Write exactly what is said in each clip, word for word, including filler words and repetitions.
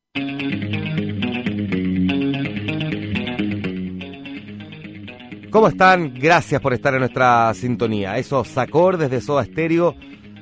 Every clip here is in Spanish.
¿Cómo están? Gracias por estar en nuestra sintonía. Esos acordes de Soda Stereo,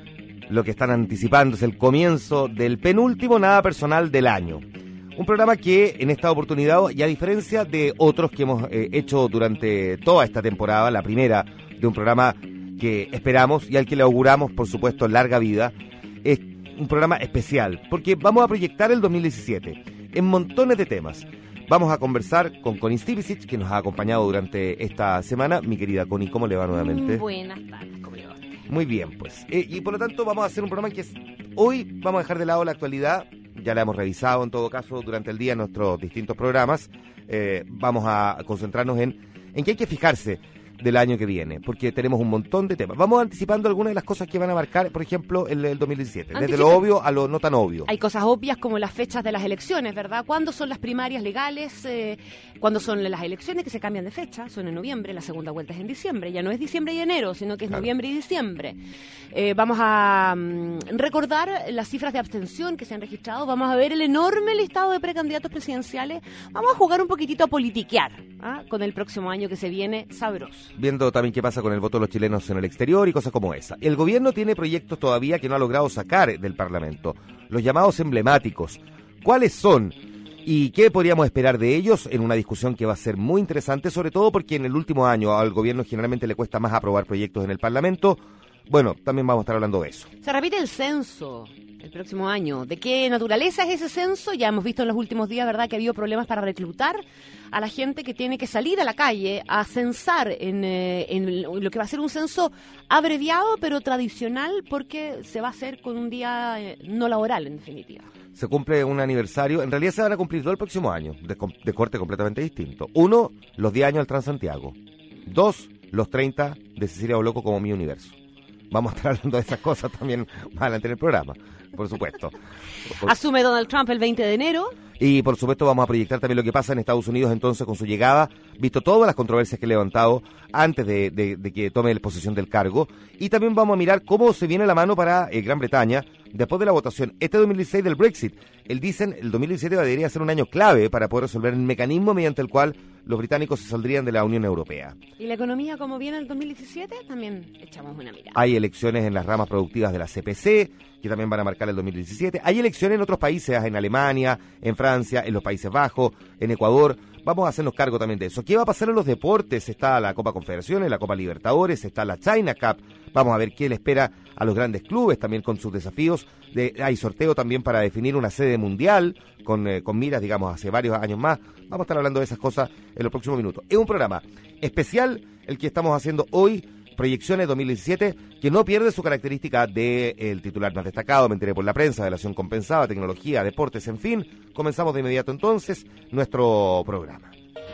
lo que están anticipando es el comienzo del penúltimo Nada Personal del año. Un programa que en esta oportunidad, y a diferencia de otros que hemos eh, hecho durante toda esta temporada, la primera de un programa que esperamos y al que le auguramos, por supuesto, larga vida, es un programa especial, porque vamos a proyectar el dos mil diecisiete en montones de temas. Vamos a conversar con Connie Stipicic, que nos ha acompañado durante esta semana. Mi querida Connie, ¿cómo le va nuevamente? Buenas tardes, ¿cómo le va? Muy bien, pues. Eh, y por lo tanto vamos a hacer un programa que es... Hoy vamos a dejar de lado la actualidad, ya la hemos revisado en todo caso durante el día en nuestros distintos programas. Eh, vamos a concentrarnos en, en qué hay que fijarse del año que viene, porque tenemos un montón de temas. Vamos anticipando algunas de las cosas que van a marcar, por ejemplo, el, el dos mil diecisiete, desde Anticipa. lo obvio a lo no tan obvio. Hay cosas obvias como las fechas de las elecciones, ¿verdad? ¿Cuándo son las primarias legales? Eh, ¿Cuándo son las elecciones que se cambian de fecha? Son en noviembre, la segunda vuelta es en diciembre. Ya no es diciembre y enero, sino que es claro. noviembre y diciembre. Eh, vamos a um, recordar las cifras de abstención que se han registrado. Vamos a ver el enorme listado de precandidatos presidenciales. Vamos a jugar un poquitito a politiquear, ¿ah? Con el próximo año que se viene sabroso. Viendo también qué pasa con el voto de los chilenos en el exterior y cosas como esa. El gobierno tiene proyectos todavía que no ha logrado sacar del Parlamento, los llamados emblemáticos. ¿Cuáles son? ¿Y qué podríamos esperar de ellos en una discusión que va a ser muy interesante, sobre todo porque en el último año al gobierno generalmente le cuesta más aprobar proyectos en el Parlamento? Bueno, también vamos a estar hablando de eso. Se repite el censo el próximo año. ¿De qué naturaleza es ese censo? Ya hemos visto en los últimos días, ¿verdad?, que ha habido problemas para reclutar a la gente que tiene que salir a la calle a censar en, eh, en lo que va a ser un censo abreviado pero tradicional, porque se va a hacer con un día eh, no laboral, en definitiva. Se cumple un aniversario, en realidad se van a cumplir dos el próximo año, de, de corte completamente distinto. Uno, los diez años del Transantiago. Dos, los treinta de Cecilia Boloco como Mi Universo. Vamos a estar hablando de esas cosas también más adelante en el programa, por supuesto. Por... Asume Donald Trump el veinte de enero. Y por supuesto vamos a proyectar también lo que pasa en Estados Unidos entonces con su llegada, visto todas las controversias que ha levantado antes de, de, de que tome posesión del cargo. Y también vamos a mirar cómo se viene la mano para eh, Gran Bretaña después de la votación este dos mil dieciséis del Brexit. Él dicen el dos mil diecisiete debería ser un año clave para poder resolver el mecanismo mediante el cual los británicos se saldrían de la Unión Europea. ¿Y la economía cómo viene el dos mil diecisiete? También echamos una mirada. Hay elecciones en las ramas productivas de la C P C, que también van a marcar el dos mil diecisiete. Hay elecciones en otros países, en Alemania, en Francia, en los Países Bajos, en Ecuador. Vamos a hacernos cargo también de eso. ¿Qué va a pasar en los deportes? Está la Copa Confederaciones, la Copa Libertadores, está la China Cup. Vamos a ver qué le espera a los grandes clubes, también con sus desafíos. De, hay sorteo también para definir una sede mundial, con, eh, con miras, digamos, hace varios años más. Vamos a estar hablando de esas cosas en los próximos minutos. Es un programa especial el que estamos haciendo hoy, Proyecciones dos mil diecisiete, que no pierde su característica de el titular más destacado, me enteré por la prensa, de la acción compensada, tecnología, deportes, en fin. Comenzamos de inmediato entonces nuestro programa.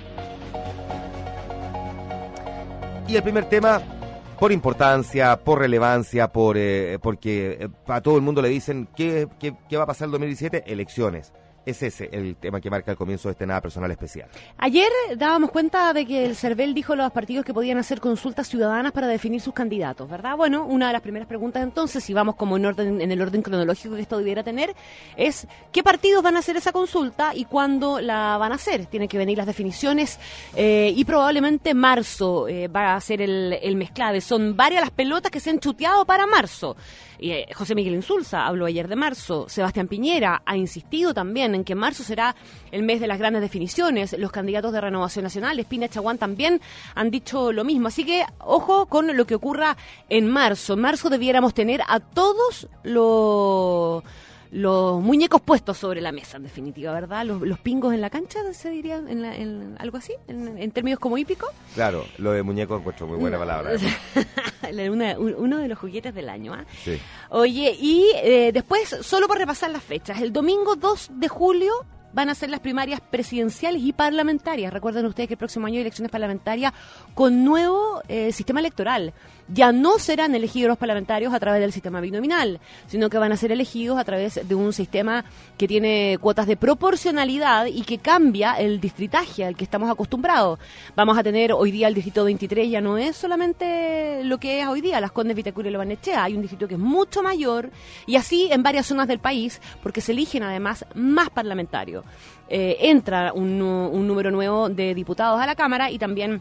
Y el primer tema, por importancia, por relevancia, por eh, porque eh, a todo el mundo le dicen ¿qué, qué, qué va a pasar el dos mil diecisiete? Elecciones. Es ese el tema que marca el comienzo de este Nada Personal especial. Ayer dábamos cuenta de que el CERVEL dijo a los partidos que podían hacer consultas ciudadanas para definir sus candidatos, ¿verdad? Bueno, una de las primeras preguntas entonces, si vamos como en orden en el orden cronológico que esto debiera tener, es ¿qué partidos van a hacer esa consulta y cuándo la van a hacer? Tienen que venir las definiciones eh, y probablemente marzo eh, va a ser el, el mes clave. Son varias las pelotas que se han chuteado para marzo. Y, eh, José Miguel Insulza habló ayer de marzo. Sebastián Piñera ha insistido también en que marzo será el mes de las grandes definiciones. Los candidatos de Renovación Nacional, Espina, Chaguán, también han dicho lo mismo. Así que, ojo con lo que ocurra en marzo. En marzo debiéramos tener a todos los... los muñecos puestos sobre la mesa, en definitiva, ¿verdad? Los, los pingos en la cancha, se diría, en, la, en algo así, en, en términos como hípicos. Claro, lo de muñeco encuentro muy buena palabra. Una, uno de los juguetes del año, ¿ah? Sí. Oye, y eh, después, solo por repasar las fechas, el domingo dos de julio van a ser las primarias presidenciales y parlamentarias. Recuerden ustedes que el próximo año hay elecciones parlamentarias con nuevo eh, sistema electoral. Ya no serán elegidos los parlamentarios a través del sistema binominal, sino que van a ser elegidos a través de un sistema que tiene cuotas de proporcionalidad y que cambia el distritaje al que estamos acostumbrados. Vamos a tener hoy día el distrito veintitrés, ya no es solamente lo que es hoy día, Las Condes, Vitacura y Lobarnechea. Hay un distrito que es mucho mayor y así en varias zonas del país, porque se eligen además más parlamentarios. Eh, entra un, un número nuevo de diputados a la Cámara y también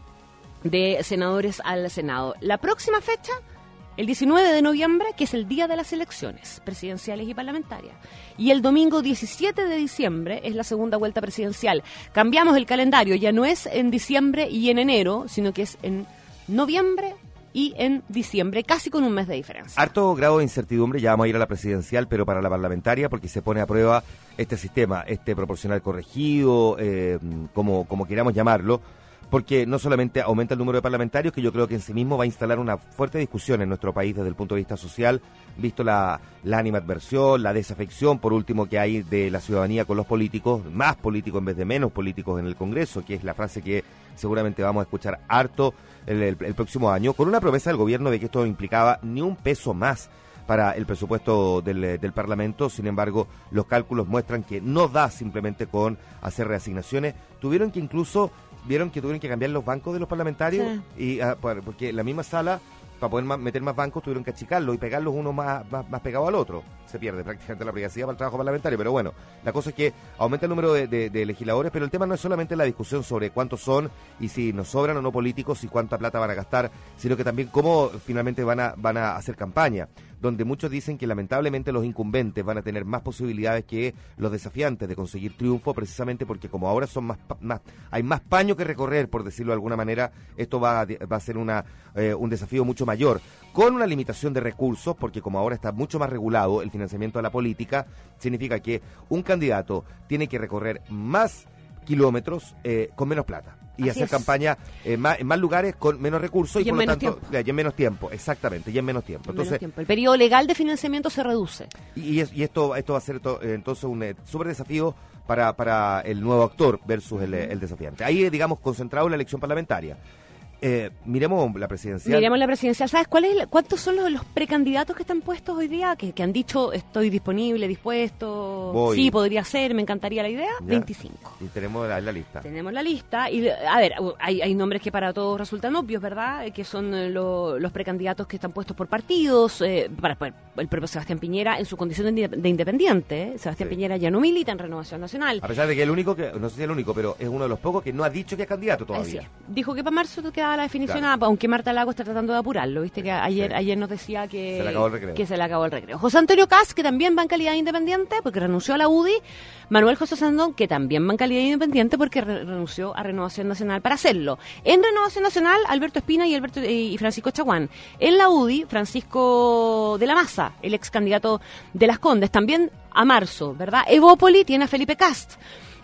de senadores al Senado. La próxima fecha, el diecinueve de noviembre, que es el día de las elecciones presidenciales y parlamentarias. Y el domingo diecisiete de diciembre es la segunda vuelta presidencial. Cambiamos el calendario, ya no es en diciembre y en enero, sino que es en noviembre y en diciembre, casi con un mes de diferencia. Harto grado de incertidumbre, ya vamos a ir a la presidencial, pero para la parlamentaria, porque se pone a prueba este sistema, este proporcional corregido, eh, como, como queramos llamarlo, porque no solamente aumenta el número de parlamentarios, que yo creo que en sí mismo va a instalar una fuerte discusión en nuestro país desde el punto de vista social, visto la, la animadversión, la desafección, por último, que hay de la ciudadanía con los políticos, más políticos en vez de menos políticos en el Congreso, que es la frase que seguramente vamos a escuchar harto el, el, el próximo año, con una promesa del gobierno de que esto no implicaba ni un peso más para el presupuesto del, del Parlamento. Sin embargo, los cálculos muestran que no da simplemente con hacer reasignaciones. Tuvieron que incluso, vieron que tuvieron que cambiar los bancos de los parlamentarios, sí. y uh, porque la misma sala, para poder más, meter más bancos, tuvieron que achicarlos y pegarlos uno más, más, más pegado al otro. Se pierde prácticamente la privacidad para el trabajo parlamentario, pero bueno, la cosa es que aumenta el número de, de, de legisladores, pero el tema no es solamente la discusión sobre cuántos son y si nos sobran o no políticos y cuánta plata van a gastar, sino que también cómo finalmente van a, van a hacer campaña, donde muchos dicen que lamentablemente los incumbentes van a tener más posibilidades que los desafiantes de conseguir triunfo, precisamente porque como ahora son más, más hay más paño que recorrer, por decirlo de alguna manera, esto va a, va a ser una, eh, un desafío mucho mayor, con una limitación de recursos, porque como ahora está mucho más regulado el financiamiento de la política, significa que un candidato tiene que recorrer más kilómetros eh, con menos plata y Así hacer es. campaña eh, más, en más lugares con menos recursos y, y por lo tanto ya, y en menos tiempo, exactamente, y en menos tiempo. En entonces menos tiempo. El periodo legal de financiamiento se reduce. Y, y, es, y esto esto va a ser to, eh, entonces un eh, súper desafío para, para el nuevo actor versus el, el desafiante. Ahí, digamos, concentrado en la elección parlamentaria. Eh, miremos la presidencial. Miremos la presidencial. ¿Sabes cuál es, cuántos son los, los precandidatos que están puestos hoy día? Que, que han dicho, estoy disponible, dispuesto, Voy. sí, podría ser, me encantaría la idea. Ya. veinticinco. Y tenemos la, la lista. Tenemos la lista. Y, a ver, hay, hay nombres que para todos resultan obvios, ¿verdad? Que son lo, los precandidatos que están puestos por partidos. Eh, para, para el propio Sebastián Piñera en su condición de, de independiente. ¿eh? Sebastián sí. Piñera ya no milita en Renovación Nacional. A pesar de que el único, que no sé si es el único, pero es uno de los pocos que no ha dicho que es candidato todavía. Así es. Dijo que para marzo quedaba la definición, claro. aunque Marta Lago está tratando de apurarlo, viste que ayer sí. ayer nos decía que se le acabó el recreo. que se le acabó el recreo. José Antonio Caz, que también va en calidad de independiente porque renunció a la U D I. Manuel José Sandón, que también va en calidad de independiente porque re- renunció a Renovación Nacional para hacerlo. En Renovación Nacional, Alberto Espina y Alberto y Francisco Chaguán. En la U D I, Francisco de la Maza, el ex candidato de Las Condes, también a marzo, ¿verdad? Evópoli tiene a Felipe Cast.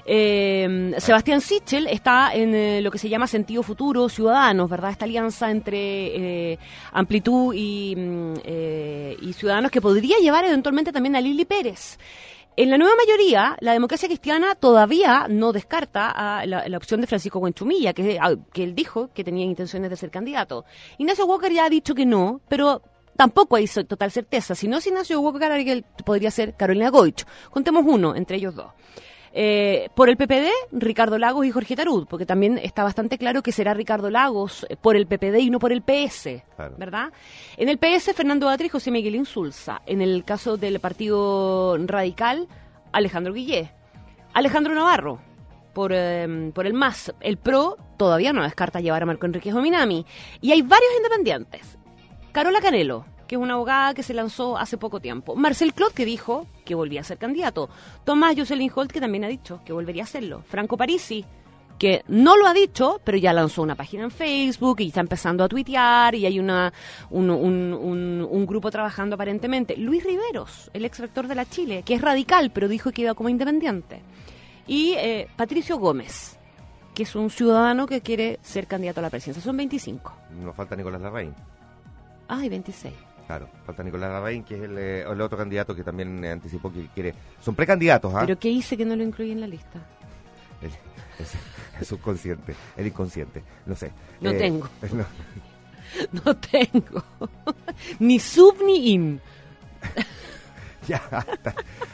Eh, Sebastián Sichel está en eh, lo que se llama Sentido Futuro Ciudadanos, ¿verdad? Esta alianza entre eh, Amplitud y, eh, y Ciudadanos que podría llevar eventualmente también a Lili Pérez. En la nueva mayoría, la democracia cristiana todavía no descarta a la, la opción de Francisco Buenchumilla, que, a, que él dijo que tenía intenciones de ser candidato. Ignacio Walker ya ha dicho que no, pero tampoco hay total certeza. Si no es Ignacio Walker, podría ser Carolina Goich. Contemos uno entre ellos dos. Eh, por el P P D, Ricardo Lagos y Jorge Tarud, porque también está bastante claro que será Ricardo Lagos por el P P D y no por el P S, claro. ¿verdad? En el P S, Fernando Batri y José Miguel Insulza. En el caso del Partido Radical, Alejandro Guillé. Alejandro Navarro, por, eh, por el M A S. El P R O todavía no descarta llevar a Marco Enrique Jominami. Y hay varios independientes. Carola Canelo, que es una abogada que se lanzó hace poco tiempo. Marcel Clot, que dijo que volvía a ser candidato. Tomás Jocelyn Holt, que también ha dicho que volvería a hacerlo. Franco Parisi, que no lo ha dicho, pero ya lanzó una página en Facebook y está empezando a tuitear y hay una un, un, un, un grupo trabajando aparentemente. Luis Riveros, el ex rector de la Chile, que es radical, pero dijo que iba como independiente. Y eh, Patricio Gómez, que es un ciudadano que quiere ser candidato a la presidencia. Son veinticinco. Nos falta Nicolás Larraín. Ay, veintiséis. Claro, falta Nicolás Larraín, que es el, eh, el otro candidato que también eh, anticipó que quiere... Son precandidatos, ¿ah? ¿eh? ¿Pero qué hice que no lo incluí en la lista? El, es, el subconsciente, el inconsciente, no sé. No eh, tengo. No. No tengo. Ni sub ni in. Ya, está.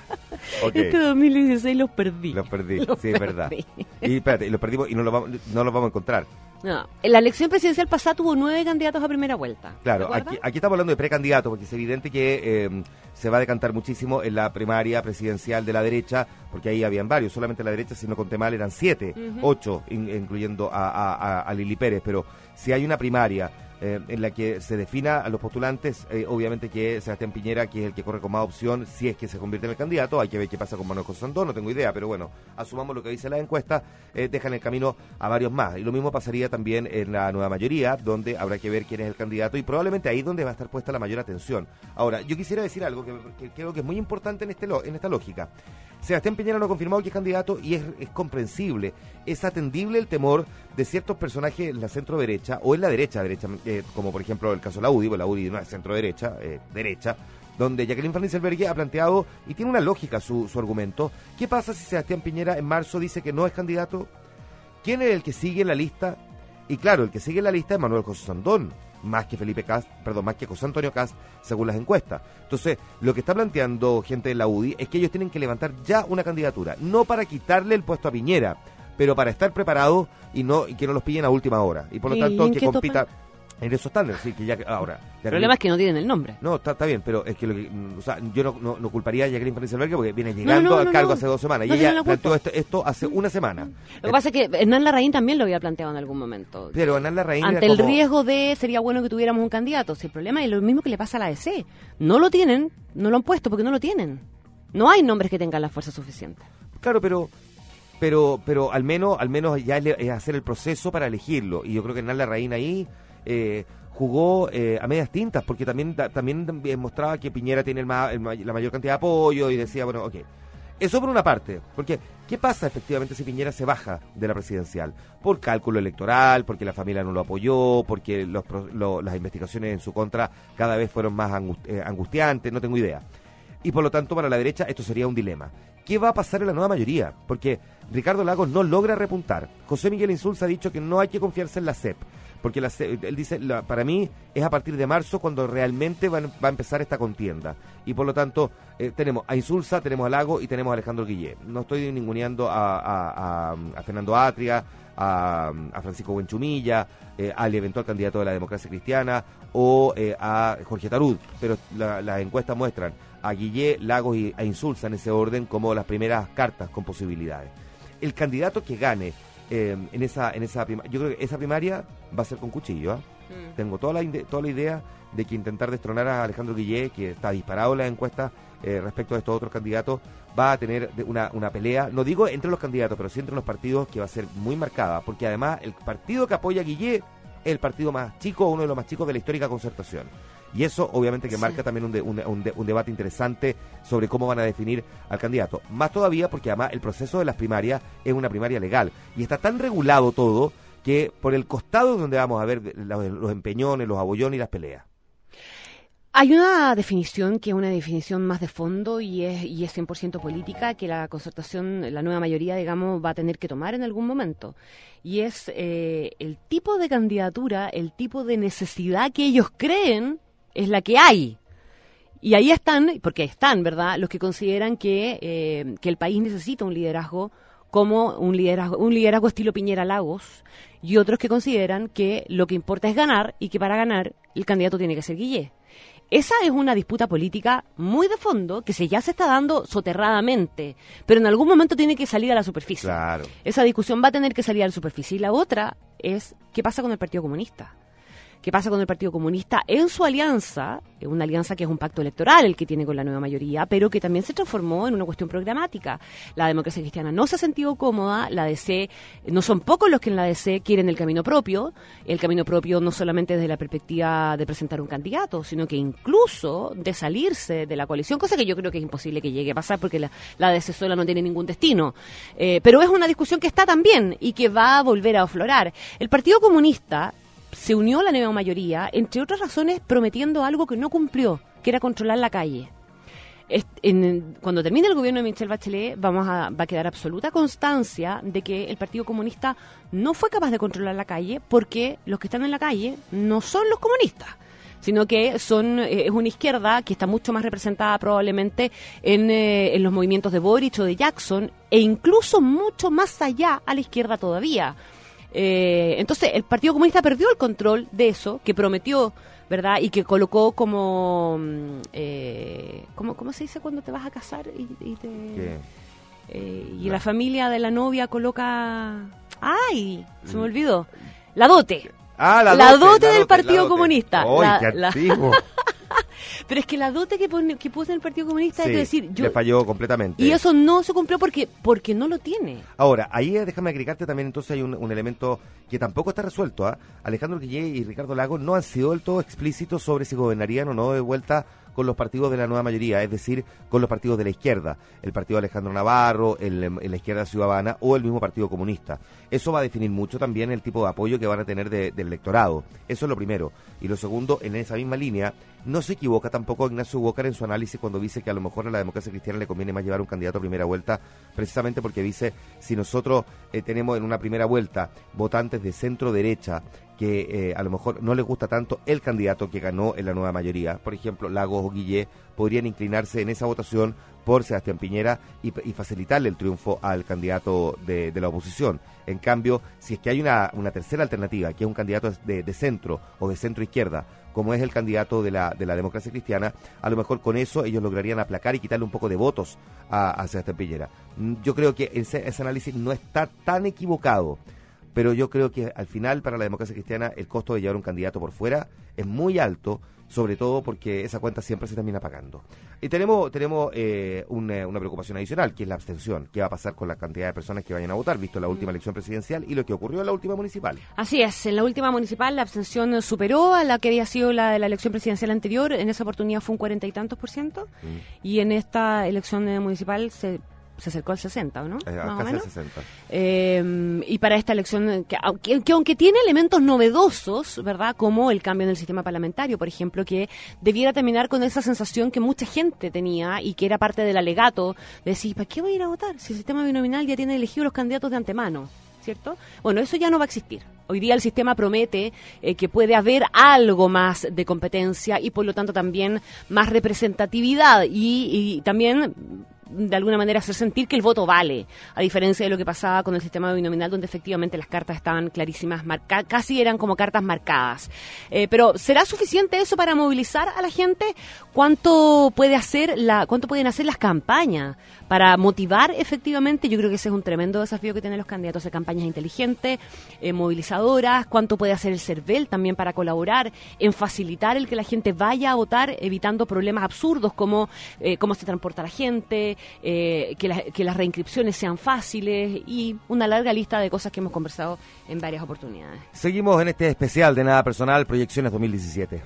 Okay. Este dos mil dieciséis los perdí. Los perdí, los sí, es verdad. Y espérate, los perdimos y no los vamos, no los vamos a encontrar. No, la elección presidencial pasada tuvo nueve candidatos a primera vuelta. Claro, aquí, aquí estamos hablando de precandidatos, porque es evidente que eh, se va a decantar muchísimo en la primaria presidencial de la derecha, porque ahí habían varios, solamente la derecha, si no conté mal, eran siete, uh-huh. ocho, in, incluyendo a, a, a, a Lili Pérez, pero si hay una primaria eh, en la que se defina a los postulantes, eh, obviamente que Sebastián Piñera, que es el que corre con más opción, si es que se convierte en el candidato, hay que ver qué pasa con Manuel José Sandón, no tengo idea, pero bueno, asumamos lo que dice la encuesta, eh, dejan el camino a varios más, y lo mismo pasaría también en la nueva mayoría, donde habrá que ver quién es el candidato, y probablemente ahí donde va a estar puesta la mayor atención. Ahora, yo quisiera decir algo que, que creo que es muy importante en, este lo, en esta lógica. Sebastián Piñera no ha confirmado que es candidato y es, es comprensible, es atendible el temor de ciertos personajes en la centro derecha o en la derecha, derecha eh, como por ejemplo el caso de la U D I, pues la U D I no es centro derecha, eh, derecha, donde Jacqueline Van Rieselberghe ha planteado, y tiene una lógica su, su argumento, ¿qué pasa si Sebastián Piñera en marzo dice que no es candidato? ¿Quién es el que sigue en la lista? Y claro, el que sigue en la lista es Manuel José Sandón, más que Felipe Cast, perdón, más que José Antonio Cast, según las encuestas. Entonces, lo que está planteando gente de la U D I es que ellos tienen que levantar ya una candidatura, no para quitarle el puesto a Piñera, pero para estar preparados y no y que no los pillen a última hora. Y por lo tanto, que compita... Topan? En eso están, sí, que ya ahora. El problema es que no tienen el nombre. No, está, está bien, pero es que, lo que o sea, yo no, no, no culparía a Jacqueline Van Rieselberghe porque viene llegando no, no, al no, cargo no. hace dos semanas. No, y ella no planteó esto, esto hace una semana. Lo que eh, pasa es que Hernán Larraín también lo había planteado en algún momento. Pero Hernán Larraín ante el como... riesgo de sería bueno que tuviéramos un candidato. Si el problema es lo mismo que le pasa a la A D C. No lo tienen, no lo han puesto porque no lo tienen. No hay nombres que tengan la fuerza suficiente. Claro, pero... Pero pero al menos al menos ya es, es hacer el proceso para elegirlo. Y yo creo que Hernán Larraín ahí... Eh, jugó eh, a medias tintas, porque también da, también mostraba que Piñera tiene el ma, el ma, la mayor cantidad de apoyo y decía, bueno, ok, eso por una parte, porque ¿qué pasa efectivamente si Piñera se baja de la presidencial? Por cálculo electoral, porque la familia no lo apoyó, porque los, lo, las investigaciones en su contra cada vez fueron más angust, eh, angustiantes, no tengo idea. Y por lo tanto para la derecha esto sería un dilema. ¿Qué va a pasar en la nueva mayoría? Porque Ricardo Lagos no logra repuntar. José Miguel Insulza ha dicho que no hay que confiarse en la C E P. Porque la, él dice, la, para mí es a partir de marzo cuando realmente va, va a empezar esta contienda. Y por lo tanto, eh, tenemos a Insulza, tenemos a Lago y tenemos a Alejandro Guillé. No estoy ninguneando a, a, a, a Fernando Atria, a, a Francisco Buenchumilla, eh, al eventual candidato de la democracia cristiana o eh, a Jorge Tarud. Pero la, las encuestas muestran a Guillé, Lagos y a Insulza en ese orden como las primeras cartas con posibilidades. El candidato que gane Eh, en esa en esa primaria, yo creo que esa primaria va a ser con cuchillo, ¿eh? mm. Tengo toda la toda la idea de que intentar destronar a Alejandro Guillé, que está disparado en las encuestas eh, respecto a estos otros candidatos, va a tener una, una pelea, no digo entre los candidatos, pero sí entre los partidos, que va a ser muy marcada, porque además el partido que apoya a Guillé es el partido más chico, uno de los más chicos de la histórica Concertación. Y eso obviamente que sí. marca también un, de, un, un, de, un debate interesante sobre cómo van a definir al candidato. Más todavía porque además el proceso de las primarias es una primaria legal. Y está tan regulado todo que por el costado es donde vamos a ver los, los empeñones, los abollones y las peleas. Hay una definición que es una definición más de fondo y es, y es cien por ciento política que la Concertación, la nueva mayoría, digamos, va a tener que tomar en algún momento. Y es eh, el tipo de candidatura, el tipo de necesidad que ellos creen es la que hay. Y ahí están, porque están, ¿verdad?, los que consideran que, eh, que el país necesita un liderazgo como un liderazgo, un liderazgo estilo Piñera Lagos, y otros que consideran que lo que importa es ganar y que para ganar el candidato tiene que ser Guillé. Esa es una disputa política muy de fondo que se ya se está dando soterradamente, pero en algún momento tiene que salir a la superficie. Claro. Esa discusión va a tener que salir a la superficie. Y la otra es, ¿qué pasa con el Partido Comunista? ¿Qué pasa con el Partido Comunista en su alianza? Una alianza que es un pacto electoral el que tiene con la nueva mayoría, pero que también se transformó en una cuestión programática. La democracia cristiana no se ha sentido cómoda, la D C, no son pocos los que en la D C quieren el camino propio, el camino propio no solamente desde la perspectiva de presentar un candidato, sino que incluso de salirse de la coalición, cosa que yo creo que es imposible que llegue a pasar porque la, la D C sola no tiene ningún destino. Eh, pero es una discusión que está también y que va a volver a aflorar. El Partido Comunista se unió a la nueva mayoría, entre otras razones, prometiendo algo que no cumplió, que era controlar la calle. En, cuando termine el gobierno de Michelle Bachelet vamos a, va a quedar absoluta constancia de que el Partido Comunista no fue capaz de controlar la calle, porque los que están en la calle no son los comunistas, sino que son eh, es una izquierda que está mucho más representada probablemente en, eh, en los movimientos de Boric o de Jackson, e incluso mucho más allá a la izquierda todavía. Eh, entonces el Partido Comunista perdió el control de eso que prometió, ¿verdad? Y que colocó como... Eh, ¿cómo, ¿Cómo se dice cuando te vas a casar y, y te... Eh, y la familia de la novia coloca... ¡Ay! Se me olvidó. La dote. Ah, la, la dote, dote la del dote, Partido dote. Comunista. ¡Ay, la, qué la... antiguo! Pero es que la dote que, pone, que puso el Partido Comunista, sí, es decir... Yo, le falló completamente. Y eso no se cumplió porque porque no lo tiene. Ahora, ahí eh, déjame agregarte también, entonces hay un, un elemento que tampoco está resuelto. ¿eh? Alejandro Guillé y Ricardo Lagos no han sido del todo explícitos sobre si gobernarían o no de vuelta con los partidos de la nueva mayoría, es decir, con los partidos de la izquierda, el partido de Alejandro Navarro, el, el, la izquierda ciudadana o el mismo Partido Comunista. Eso va a definir mucho también el tipo de apoyo que van a tener de, del electorado. Eso es lo primero. Y lo segundo, en esa misma línea, no se equivoca tampoco Ignacio Walker en su análisis cuando dice que a lo mejor a la democracia cristiana le conviene más llevar un candidato a primera vuelta, precisamente porque dice, si nosotros eh, tenemos en una primera vuelta votantes de centro-derecha, que eh, a lo mejor no les gusta tanto el candidato que ganó en la nueva mayoría, por ejemplo, Lagos o Guillé, podrían inclinarse en esa votación por Sebastián Piñera y, y facilitarle el triunfo al candidato de, de la oposición. En cambio, si es que hay una, una tercera alternativa, que es un candidato de, de centro o de centro-izquierda, como es el candidato de la, de la democracia cristiana, a lo mejor con eso ellos lograrían aplacar y quitarle un poco de votos a, a Sebastián Piñera. Yo creo que ese, ese análisis no está tan equivocado, pero yo creo que al final para la democracia cristiana el costo de llevar un candidato por fuera es muy alto, sobre todo porque esa cuenta siempre se termina pagando. Y tenemos tenemos eh, una, una preocupación adicional, que es la abstención. ¿Qué va a pasar con la cantidad de personas que vayan a votar, visto la última elección presidencial y lo que ocurrió en la última municipal? Así es, en la última municipal la abstención superó a la que había sido la de la elección presidencial anterior. En esa oportunidad fue un cuarenta y tantos por ciento, mm. y en esta elección municipal se... se acercó al sesenta, ¿no? Eh, Más casi o menos. al sesenta. Eh, y para esta elección, que, que, que aunque tiene elementos novedosos, ¿verdad? Como el cambio en el sistema parlamentario, por ejemplo, que debiera terminar con esa sensación que mucha gente tenía y que era parte del alegato, de decir, ¿para qué voy a ir a votar? Si el sistema binominal ya tiene elegidos los candidatos de antemano, ¿cierto? Bueno, eso ya no va a existir. Hoy día el sistema promete eh, que puede haber algo más de competencia y por lo tanto también más representatividad y, y también de alguna manera hacer sentir que el voto vale, a diferencia de lo que pasaba con el sistema binominal, donde efectivamente las cartas estaban clarísimas, marca- casi eran como cartas marcadas. Eh, pero ¿será suficiente eso para movilizar a la gente? ¿Cuánto puede hacer la, cuánto pueden hacer las campañas para motivar efectivamente? Yo creo que ese es un tremendo desafío que tienen los candidatos, hacer campañas inteligentes, eh, movilizadoras. ¿Cuánto puede hacer el CERVEL también para colaborar en facilitar el que la gente vaya a votar, evitando problemas absurdos como eh, cómo se transporta la gente, eh, que, la, que las reinscripciones sean fáciles y una larga lista de cosas que hemos conversado en varias oportunidades? Seguimos en este especial de Nada Personal, Proyecciones dos mil diecisiete.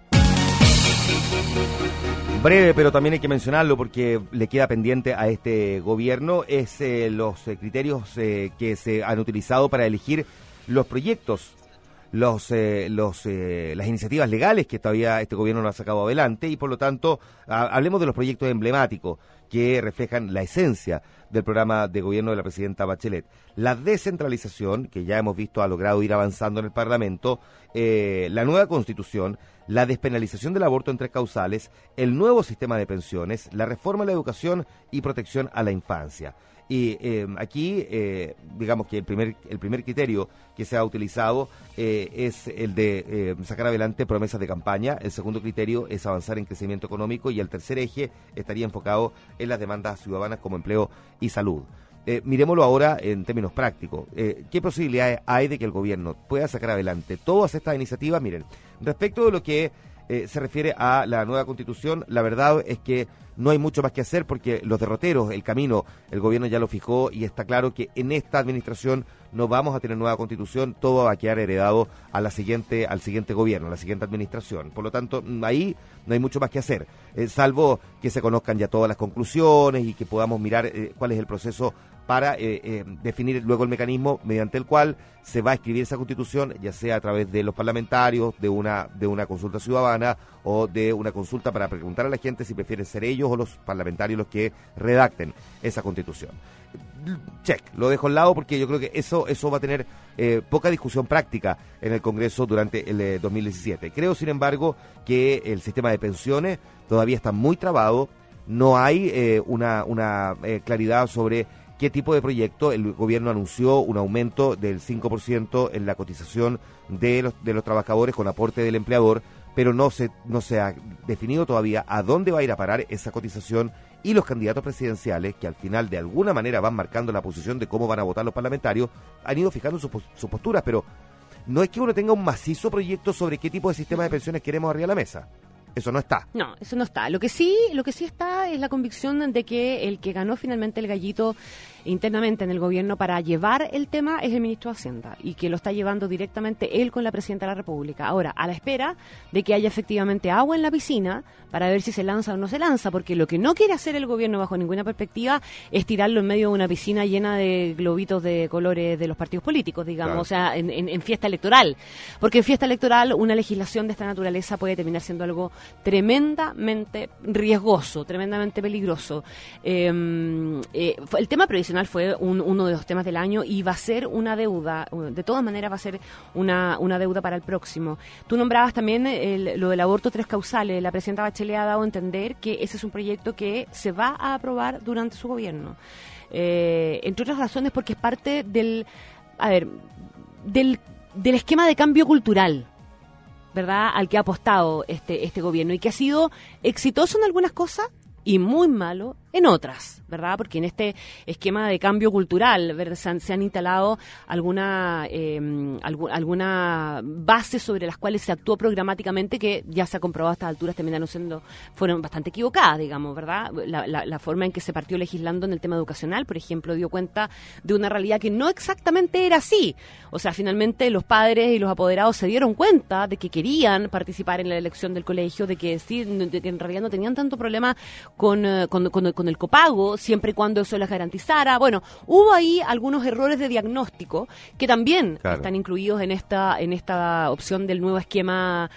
Breve, pero también hay que mencionarlo porque le queda pendiente a este gobierno, es eh, los eh, criterios eh, que se han utilizado para elegir los proyectos, los, eh, los eh, las iniciativas legales que todavía este gobierno no ha sacado adelante y por lo tanto a, hablemos de los proyectos emblemáticos que reflejan la esencia del programa de gobierno de la presidenta Bachelet. La descentralización, que ya hemos visto ha logrado ir avanzando en el Parlamento, eh, la nueva Constitución, la despenalización del aborto en tres causales, el nuevo sistema de pensiones, la reforma de la educación y protección a la infancia. Y eh, aquí, eh, digamos que el primer el primer criterio que se ha utilizado eh, es el de eh, sacar adelante promesas de campaña, el segundo criterio es avanzar en crecimiento económico y el tercer eje estaría enfocado en las demandas ciudadanas como empleo y salud. Eh, miremoslo ahora en términos prácticos. Eh, ¿Qué posibilidades hay de que el gobierno pueda sacar adelante todas estas iniciativas? Miren, respecto de lo que eh, se refiere a la nueva Constitución, la verdad es que no hay mucho más que hacer porque los derroteros, el camino, el gobierno ya lo fijó y está claro que en esta administración no vamos a tener nueva constitución, todo va a quedar heredado a la siguiente, al siguiente gobierno, a la siguiente administración. Por lo tanto, ahí no hay mucho más que hacer, eh, salvo que se conozcan ya todas las conclusiones y que podamos mirar eh, cuál es el proceso para eh, eh, definir luego el mecanismo mediante el cual se va a escribir esa constitución, ya sea a través de los parlamentarios, de una de una consulta ciudadana o de una consulta para preguntar a la gente si prefieren ser ellos o los parlamentarios los que redacten esa constitución. Check, lo dejo al lado porque yo creo que eso eso va a tener eh, poca discusión práctica en el Congreso durante el eh, dos mil diecisiete. Creo, sin embargo, que el sistema de pensiones todavía está muy trabado, no hay eh, una, una eh, claridad sobre qué tipo de proyecto. El gobierno anunció un aumento del cinco por ciento en la cotización de los, de los trabajadores con aporte del empleador, pero no se, no se ha definido todavía a dónde va a ir a parar esa cotización, y los candidatos presidenciales, que al final de alguna manera van marcando la posición de cómo van a votar los parlamentarios, han ido fijando sus su posturas, pero no es que uno tenga un macizo proyecto sobre qué tipo de sistema de pensiones queremos arriba de la mesa. Eso no está. No, eso no está. Lo que sí, lo que sí está es la convicción de que el que ganó finalmente el gallito internamente en el gobierno para llevar el tema es el ministro de Hacienda, y que lo está llevando directamente él con la presidenta de la República. Ahora, a la espera de que haya efectivamente agua en la piscina para ver si se lanza o no se lanza, porque lo que no quiere hacer el gobierno bajo ninguna perspectiva es tirarlo en medio de una piscina llena de globitos de colores de los partidos políticos, digamos, claro. O sea, en, en, en fiesta electoral. Porque en fiesta electoral una legislación de esta naturaleza puede terminar siendo algo tremendamente riesgoso, tremendamente peligroso. Eh, eh, el tema previsional fue un, uno de los temas del año y va a ser una deuda, de todas maneras va a ser una, una deuda para el próximo. Tú nombrabas también el, lo del aborto tres causales. La presidenta Bachelet ha dado a entender que ese es un proyecto que se va a aprobar durante su gobierno. Eh, entre otras razones porque es parte del, a ver, del, del esquema de cambio cultural, ¿verdad?, al que ha apostado este, este gobierno, y que ha sido exitoso en algunas cosas y muy malo en otras, ¿verdad? Porque en este esquema de cambio cultural, ¿verdad?, se han, se han instalado alguna eh, algu, alguna base sobre las cuales se actuó programáticamente, que ya se ha comprobado a estas alturas terminaron siendo, fueron bastante equivocadas, digamos, ¿verdad? La, la, la forma en que se partió legislando en el tema educacional, por ejemplo, dio cuenta de una realidad que no exactamente era así. O sea, finalmente los padres y los apoderados se dieron cuenta de que querían participar en la elección del colegio, de que sí, de que en realidad no tenían tanto problema con, con, con, con el copago, siempre y cuando eso les garantizara. Bueno, hubo ahí algunos errores de diagnóstico que también claro. están incluidos en esta en esta opción del nuevo esquema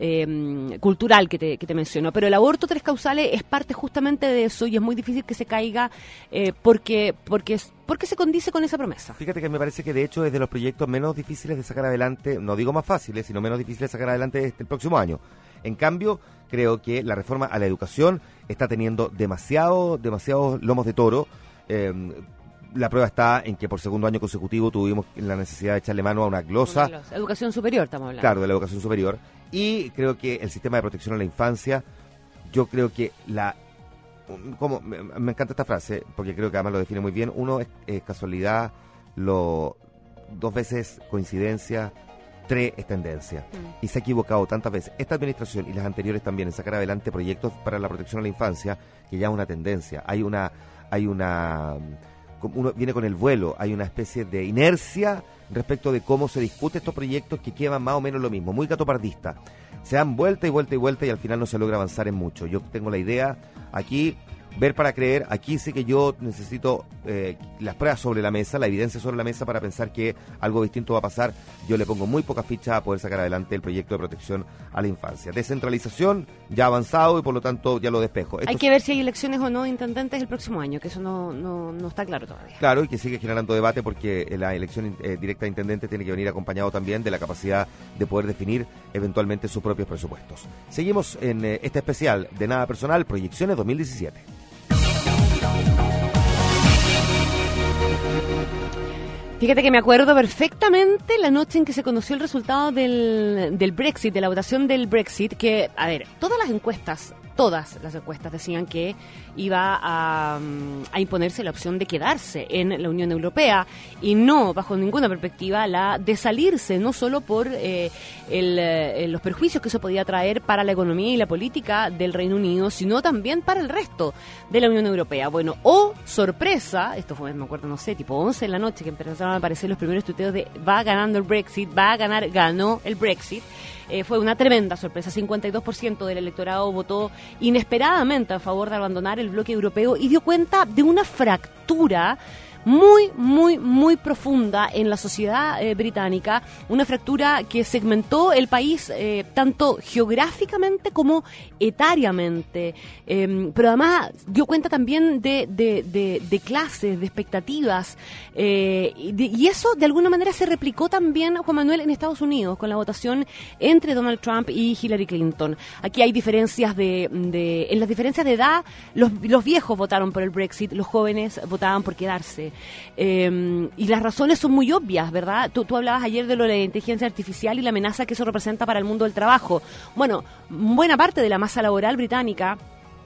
eh, cultural que te, que te menciono. Pero el aborto tres causales es parte justamente de eso, y es muy difícil que se caiga eh, porque porque porque se condice con esa promesa. Fíjate que me parece que de hecho es de los proyectos menos difíciles de sacar adelante, no digo más fáciles, sino menos difíciles de sacar adelante este, el próximo año. En cambio, creo que la reforma a la educación está teniendo demasiado, demasiados lomos de toro. Eh, la prueba está en que por segundo año consecutivo tuvimos la necesidad de echarle mano a una glosa. Una glosa. Educación superior, estamos hablando. Claro, de la educación superior. Y creo que el sistema de protección a la infancia, yo creo que la... como me, me encanta esta frase, porque creo que además lo define muy bien. Uno es, es casualidad, lo dos veces coincidencia, tres es tendencia. Mm. Y se ha equivocado tantas veces esta administración y las anteriores también en sacar adelante proyectos para la protección a la infancia, que ya es una tendencia. Hay una, hay una, uno viene con el vuelo, hay una especie de inercia respecto de cómo se discute estos proyectos que quedan más o menos lo mismo, muy gatopardista. Se dan vuelta y vuelta y vuelta y al final no se logra avanzar en mucho. Yo tengo la idea aquí, ver para creer, aquí sí que yo necesito eh, las pruebas sobre la mesa, la evidencia sobre la mesa para pensar que algo distinto va a pasar. Yo le pongo muy poca ficha a poder sacar adelante el proyecto de protección a la infancia. Descentralización ya avanzado y por lo tanto ya lo despejo. Esto hay que ver si hay elecciones o no de intendentes el próximo año, que eso no, no, no está claro todavía. Claro, y que sigue generando debate porque la elección eh, directa de intendente tiene que venir acompañado también de la capacidad de poder definir eventualmente sus propios presupuestos. Seguimos en eh, este especial de Nada Personal, Proyecciones dos mil diecisiete. Fíjate que me acuerdo perfectamente la noche en que se conoció el resultado del, del Brexit, de la votación del Brexit, que, a ver, todas las encuestas todas las encuestas decían que iba a, a imponerse la opción de quedarse en la Unión Europea y no, bajo ninguna perspectiva, la de salirse, no solo por eh, el, eh, los perjuicios que eso podía traer para la economía y la política del Reino Unido, sino también para el resto de la Unión Europea. Bueno, oh, sorpresa, esto fue, me acuerdo, no sé, tipo once de la noche que empezaron a aparecer los primeros tuiteos de va ganando el Brexit, va a ganar, ganó el Brexit. Eh, fue una tremenda sorpresa. cincuenta y dos por ciento del electorado votó inesperadamente a favor de abandonar el bloque europeo y dio cuenta de una fractura muy, muy, muy profunda en la sociedad eh, británica, una fractura que segmentó el país eh, tanto geográficamente como etariamente, eh, pero además dio cuenta también de, de, de, de clases, de expectativas, eh, y, de, y eso de alguna manera se replicó también, Juan Manuel, en Estados Unidos, con la votación entre Donald Trump y Hillary Clinton. Aquí hay diferencias de, de en las diferencias de edad, los, los viejos votaron por el Brexit, los jóvenes votaban por quedarse. Eh, y las razones son muy obvias, ¿verdad? Tú, tú hablabas ayer de lo de la inteligencia artificial y la amenaza que eso representa para el mundo del trabajo. Bueno, buena parte de la masa laboral británica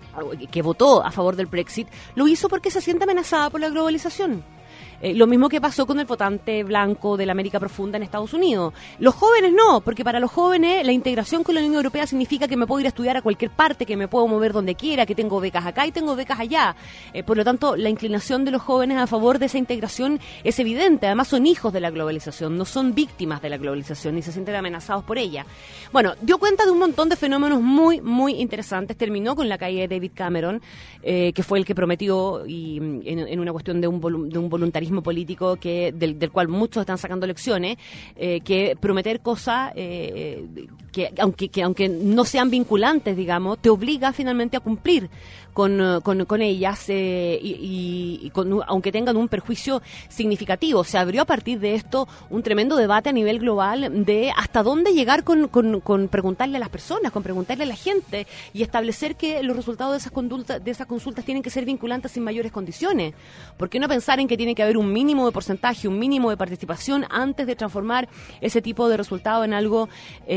que votó a favor del Brexit lo hizo porque se siente amenazada por la globalización. Eh, lo mismo que pasó con el votante blanco de la América Profunda en Estados Unidos. Los jóvenes no, porque para los jóvenes la integración con la Unión Europea significa que me puedo ir a estudiar a cualquier parte, que me puedo mover donde quiera, que tengo becas acá y tengo becas allá. Eh, por lo tanto, la inclinación de los jóvenes a favor de esa integración es evidente. Además, son hijos de la globalización, no son víctimas de la globalización y se sienten amenazados por ella. Bueno, dio cuenta de un montón de fenómenos muy, muy interesantes. Terminó con la caída de David Cameron, eh, que fue el que prometió, y en, en una cuestión de un, volu- de un voluntarismo político que del, del cual muchos están sacando lecciones, eh, que prometer cosas eh, que, aunque, que aunque no sean vinculantes, digamos, te obliga finalmente a cumplir con, con, con ellas eh, y, y, y con, aunque tengan un perjuicio significativo. Se abrió a partir de esto un tremendo debate a nivel global de hasta dónde llegar con, con, con preguntarle a las personas, con preguntarle a la gente y establecer que los resultados de esas consultas, de esas consultas tienen que ser vinculantes sin mayores condiciones. ¿Por qué no pensar en que tiene que haber un mínimo de porcentaje, un mínimo de participación antes de transformar ese tipo de resultado en algo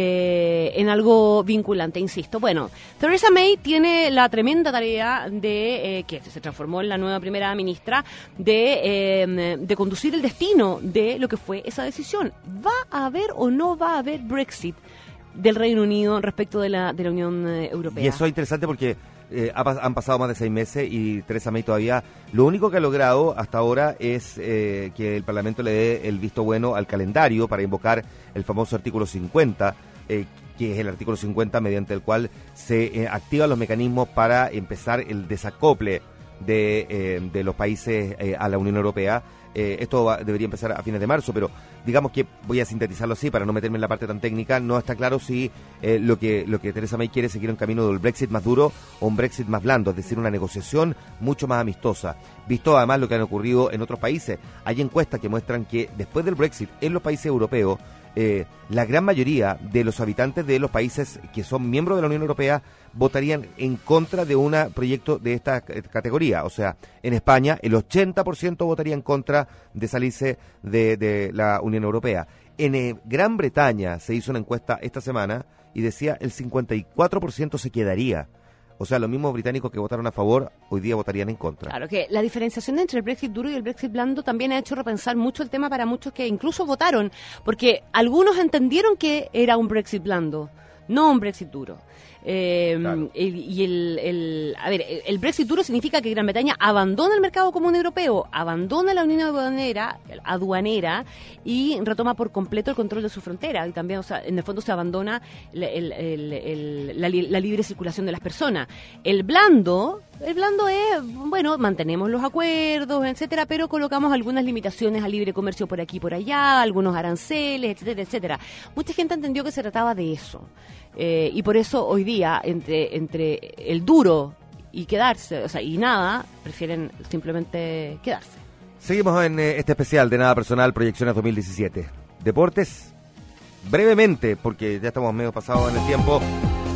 eh, en algo vinculante? Insisto, bueno, Theresa May tiene la tremenda tarea de eh, que se transformó en la nueva primera ministra de, eh, de conducir el destino de lo que fue esa decisión. ¿Va a haber o no va a haber Brexit del Reino Unido respecto de la, de la Unión eh, Europea? Y eso es interesante porque Eh, ha, han pasado más de seis meses y Theresa May todavía lo único que ha logrado hasta ahora es eh, que el Parlamento le dé el visto bueno al calendario para invocar el famoso artículo cincuenta, eh, que es el artículo cincuenta mediante el cual se eh, activan los mecanismos para empezar el desacople de, eh, de los países eh, a la Unión Europea. Eh, esto va, debería empezar a fines de marzo, pero digamos que voy a sintetizarlo así para no meterme en la parte tan técnica. No está claro si eh, lo que lo que Theresa May quiere es seguir un camino del Brexit más duro o un Brexit más blando, es decir, una negociación mucho más amistosa. Visto además lo que han ocurrido en otros países, hay encuestas que muestran que después del Brexit en los países europeos, eh, la gran mayoría de los habitantes de los países que son miembros de la Unión Europea votarían en contra de un proyecto de esta categoría. O sea, en España el ochenta por ciento votaría en contra de salirse de, de la Unión Europea. En eh, Gran Bretaña se hizo una encuesta esta semana y decía el cincuenta y cuatro por ciento se quedaría. O sea, los mismos británicos que votaron a favor, hoy día votarían en contra. Claro que la diferenciación entre el Brexit duro y el Brexit blando también ha hecho repensar mucho el tema para muchos que incluso votaron, porque algunos entendieron que era un Brexit blando, no un Brexit duro. Eh, claro. y, y el, el a ver, el Brexit duro significa que Gran Bretaña abandona el mercado común europeo, abandona la unión aduanera, aduanera y retoma por completo el control de su frontera. Y también, o sea, en el fondo se abandona el, el, el, el, la, la libre circulación de las personas. El blando, el blando es, bueno, mantenemos los acuerdos, etcétera, pero colocamos algunas limitaciones al libre comercio por aquí y por allá, algunos aranceles, etcétera, etcétera. Mucha gente entendió que se trataba de eso. Eh, y por eso hoy día entre entre el duro y quedarse, o sea, y nada, prefieren simplemente quedarse. Seguimos en eh, este especial de Nada Personal, Proyecciones dos mil diecisiete. Deportes, brevemente, porque ya estamos medio pasados en el tiempo.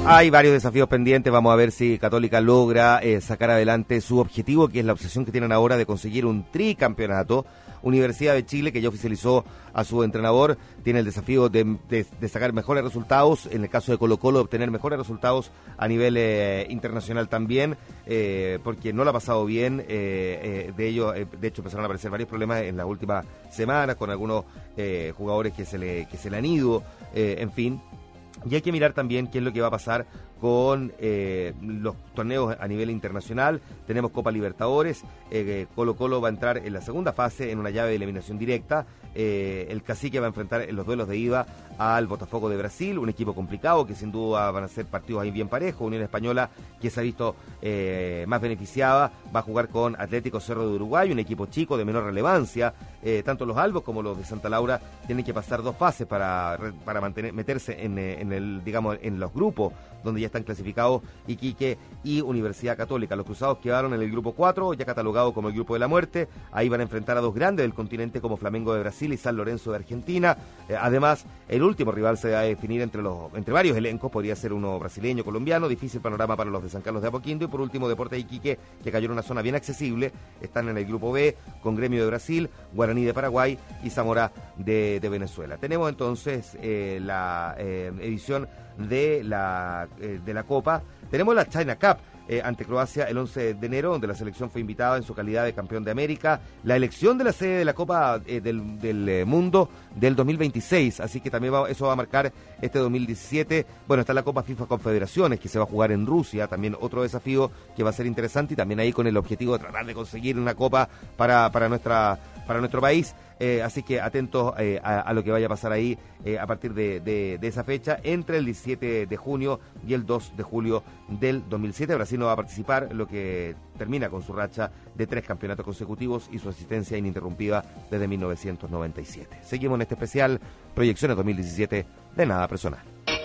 Hay varios desafíos pendientes, vamos a ver si Católica logra eh, sacar adelante su objetivo, que es la obsesión que tienen ahora de conseguir un tricampeonato. Universidad de Chile, que ya oficializó a su entrenador, tiene el desafío de, de, de sacar mejores resultados, en el caso de Colo Colo, obtener mejores resultados a nivel eh, internacional también, eh, porque no lo ha pasado bien, eh, eh, de ello, eh, de hecho empezaron a aparecer varios problemas en las últimas semanas con algunos eh, jugadores que se le, que se le han ido, eh, en fin. Y hay que mirar también qué es lo que va a pasar con eh, los torneos a nivel internacional. Tenemos Copa Libertadores, eh, Colo Colo va a entrar en la segunda fase en una llave de eliminación directa. Eh, el Cacique va a enfrentar en los duelos de ida al Botafogo de Brasil, un equipo complicado que sin duda van a ser partidos ahí bien parejos. Unión Española, que se ha visto eh, más beneficiada, va a jugar con Atlético Cerro de Uruguay, un equipo chico de menor relevancia. Eh, tanto los albos como los de Santa Laura tienen que pasar dos fases para, para mantener, meterse en, en el, digamos, en los grupos donde ya están clasificados Iquique y Universidad Católica. Los cruzados quedaron en el grupo cuatro, ya catalogado como el grupo de la muerte. Ahí van a enfrentar a dos grandes del continente como Flamengo de Brasil y San Lorenzo de Argentina. Eh, además, el último rival se va a definir entre los entre varios elencos, podría ser uno brasileño, colombiano, difícil panorama para los de San Carlos de Apoquindo. Y por último, Deportes Iquique, que cayó en una zona bien accesible, están en el grupo B, con Gremio de Brasil, Guaraní de Paraguay y Zamora de, de Venezuela. Tenemos entonces eh, la eh, edición de la eh, de la Copa. Tenemos la China Cup eh, ante Croacia el once de enero, donde la selección fue invitada en su calidad de campeón de América. La elección de la sede de la Copa eh, del, del eh, Mundo del dos mil veintiséis, así que también va, eso va a marcar este dos mil diecisiete. Bueno, está la Copa FIFA Confederaciones, que se va a jugar en Rusia, también otro desafío que va a ser interesante, y también ahí con el objetivo de tratar de conseguir una Copa para, para, nuestra, para nuestro país. Eh, así que atentos eh, a, a lo que vaya a pasar ahí eh, a partir de, de, de esa fecha, entre el diecisiete de junio y el dos de julio del dos mil siete. Brasil no va a participar, lo que termina con su racha de tres campeonatos consecutivos y su asistencia ininterrumpida desde mil novecientos noventa y siete. Seguimos en este especial Proyecciones dos mil diecisiete de Nada Personal.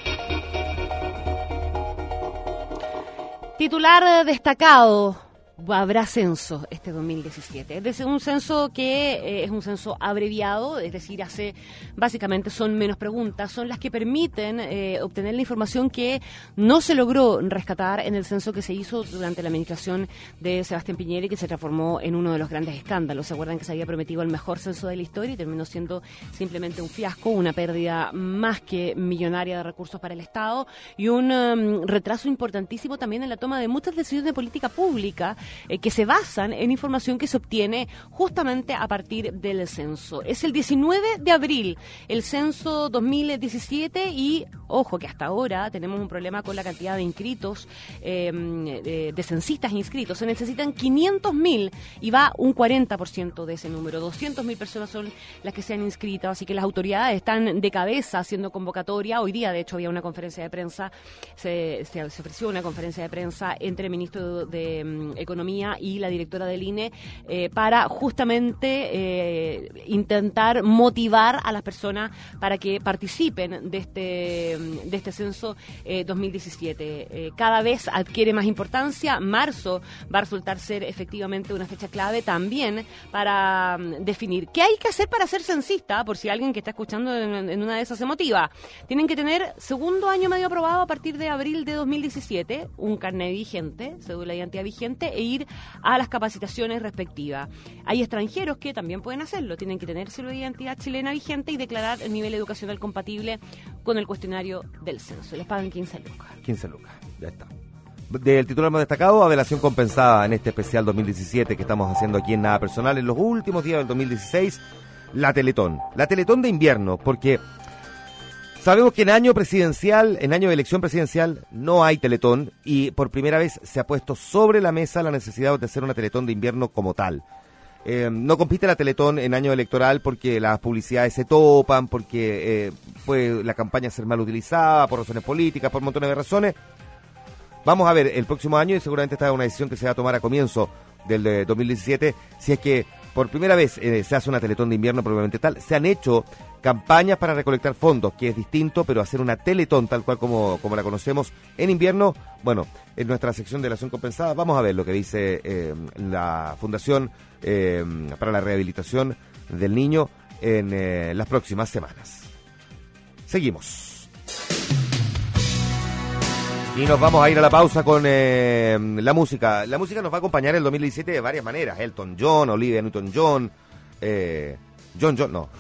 Titular destacado. Habrá censo este dos mil diecisiete. Es decir, un censo que eh, es un censo abreviado, es decir, hace básicamente son menos preguntas, son las que permiten eh, obtener la información que no se logró rescatar en el censo que se hizo durante la administración de Sebastián Piñera y que se transformó en uno de los grandes escándalos. ¿Se acuerdan que se había prometido el mejor censo de la historia y terminó siendo simplemente un fiasco, una pérdida más que millonaria de recursos para el Estado y un um, retraso importantísimo también en la toma de muchas decisiones de política pública Eh, que se basan en información que se obtiene justamente a partir del censo. Es el diecinueve de abril, el censo dos mil diecisiete, y ojo que hasta ahora tenemos un problema con la cantidad de inscritos, eh, de, de censistas inscritos. Se necesitan quinientos mil y va un cuarenta por ciento de ese número. doscientas mil personas son las que se han inscrito, así que las autoridades están de cabeza haciendo convocatoria. Hoy día, de hecho, había una conferencia de prensa, se, se, se ofreció una conferencia de prensa entre el ministro de, de um, Economía y la directora del I N E eh, para justamente eh, intentar motivar a las personas para que participen de este de este censo eh, dos mil diecisiete. Eh, cada vez adquiere más importancia. Marzo va a resultar ser efectivamente una fecha clave también para um, definir qué hay que hacer para ser censista, por si alguien que está escuchando en, en una de esas se motiva. Tienen que tener segundo año medio aprobado a partir de abril de dos mil diecisiete, un carnet vigente, cédula de identidad vigente, e ir a las capacitaciones respectivas. Hay extranjeros que también pueden hacerlo, tienen que tener cédula de identidad chilena vigente y declarar el nivel educacional compatible con el cuestionario del censo. Les pagan quince lucas. quince lucas, ya está. Del titular más destacado, Adelación compensada en este especial dos mil diecisiete que estamos haciendo aquí en Nada Personal. En los últimos días del dos mil dieciséis, la Teletón. La Teletón de invierno, porque sabemos que en año presidencial, en año de elección presidencial, no hay Teletón y por primera vez se ha puesto sobre la mesa la necesidad de hacer una Teletón de invierno como tal. Eh, no compite la Teletón en año electoral porque las publicidades se topan, porque eh, puede la campaña ser mal utilizada por razones políticas, por montones de razones. Vamos a ver el próximo año y seguramente esta es una decisión que se va a tomar a comienzo del de dos mil diecisiete, si es que por primera vez eh, se hace una Teletón de invierno probablemente tal. Se han hecho campañas para recolectar fondos, que es distinto, pero hacer una Teletón tal cual como, como la conocemos en invierno, bueno, en nuestra sección de Adelación compensada vamos a ver lo que dice eh, la Fundación eh, para la Rehabilitación del Niño en eh, las próximas semanas. Seguimos. Y nos vamos a ir a la pausa con eh, la música. La música nos va a acompañar el dos mil diecisiete de varias maneras. Elton John, Olivia Newton-John, eh, John John, no.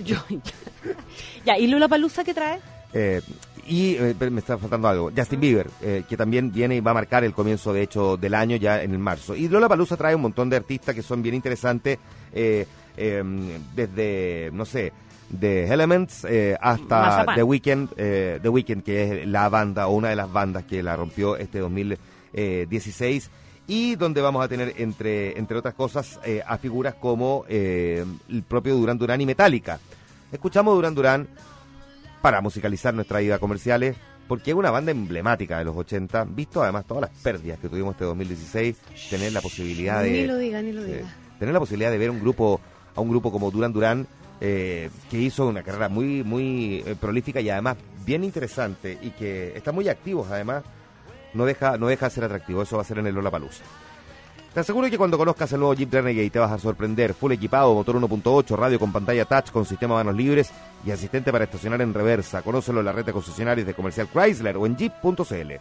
Ya, ¿y Lollapalooza qué trae? Eh, y eh, me está faltando algo. Justin Bieber, eh, que también viene y va a marcar el comienzo, de hecho, del año ya en el marzo. Y Lollapalooza trae un montón de artistas que son bien interesantes, eh, eh, desde, no sé, de Elements eh, hasta Mazapán. The Weeknd, eh, The Weeknd, que es la banda o una de las bandas que la rompió este dos mil dieciséis, y donde vamos a tener, entre entre otras cosas, eh, a figuras como eh, el propio Duran Duran y Metallica. Escuchamos Duran Duran para musicalizar nuestra ida a comerciales, porque es una banda emblemática de los ochenta, visto además todas las pérdidas que tuvimos este dos mil dieciséis, tener la posibilidad de... Ni lo diga, ni lo diga. Eh, tener la posibilidad de ver un grupo, a un grupo como Duran Duran, eh, que hizo una carrera muy muy eh, prolífica y además bien interesante, y que está muy activos además, no deja no deja de ser atractivo. Eso va a ser en el Lollapalooza. Te aseguro que cuando conozcas el nuevo Jeep Renegade te vas a sorprender. Full equipado, motor uno punto ocho, radio con pantalla touch con sistema manos libres y asistente para estacionar en reversa. Conócelo en la red de concesionarios de Comercial Chrysler o en jeep punto c l.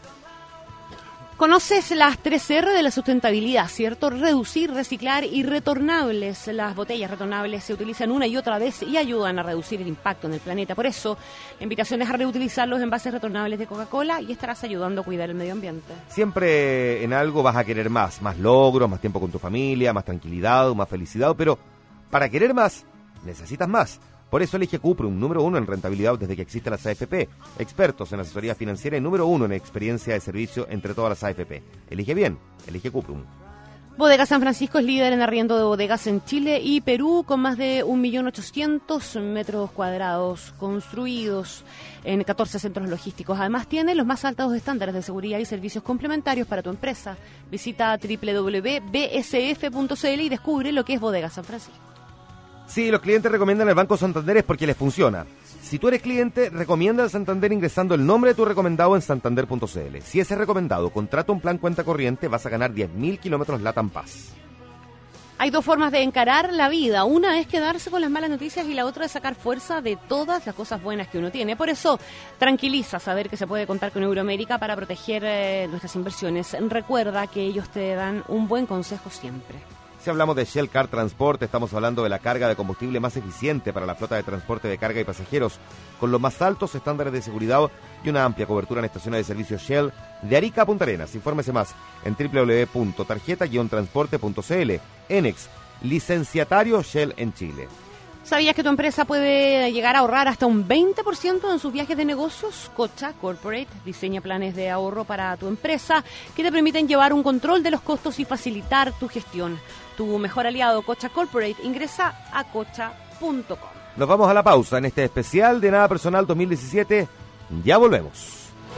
Conoces las tres R de la sustentabilidad, ¿cierto? Reducir, reciclar y retornables. Las botellas retornables se utilizan una y otra vez y ayudan a reducir el impacto en el planeta. Por eso, la invitación es a reutilizar los envases retornables de Coca-Cola y estarás ayudando a cuidar el medio ambiente. Siempre en algo vas a querer más, más logros, más tiempo con tu familia, más tranquilidad, más felicidad, pero para querer más, necesitas más. Por eso elige Cuprum, número uno en rentabilidad desde que existen las A F P. Expertos en asesoría financiera y número uno en experiencia de servicio entre todas las A F P. Elige bien, elige Cuprum. Bodega San Francisco es líder en arriendo de bodegas en Chile y Perú, con más de un millón ochocientos mil metros cuadrados construidos en catorce centros logísticos. Además, tiene los más altos estándares de seguridad y servicios complementarios para tu empresa. Visita doble u doble u doble u punto b s f punto c l y descubre lo que es Bodega San Francisco. Sí, los clientes recomiendan el Banco Santander es porque les funciona. Si tú eres cliente, recomienda el Santander ingresando el nombre de tu recomendado en santander punto c l. Si ese recomendado contrata un plan cuenta corriente, vas a ganar diez mil kilómetros LATAM Paz. Hay dos formas de encarar la vida. Una es quedarse con las malas noticias y la otra es sacar fuerza de todas las cosas buenas que uno tiene. Por eso, tranquiliza saber que se puede contar con Euroamérica para proteger eh, nuestras inversiones. Recuerda que ellos te dan un buen consejo siempre. Si hablamos de Shell Car Transport, estamos hablando de la carga de combustible más eficiente para la flota de transporte de carga y pasajeros, con los más altos estándares de seguridad y una amplia cobertura en estaciones de servicio Shell de Arica a Punta Arenas. Infórmese más en doble u doble u doble u punto tarjeta guion transporte punto c l. Enex, licenciatario Shell en Chile. ¿Sabías que tu empresa puede llegar a ahorrar hasta un veinte por ciento en sus viajes de negocios? Cocha Corporate diseña planes de ahorro para tu empresa que te permiten llevar un control de los costos y facilitar tu gestión. Tu mejor aliado, Cocha Corporate, ingresa a cocha punto com. Nos vamos a la pausa en este especial de Nada Personal dos mil diecisiete. Ya volvemos.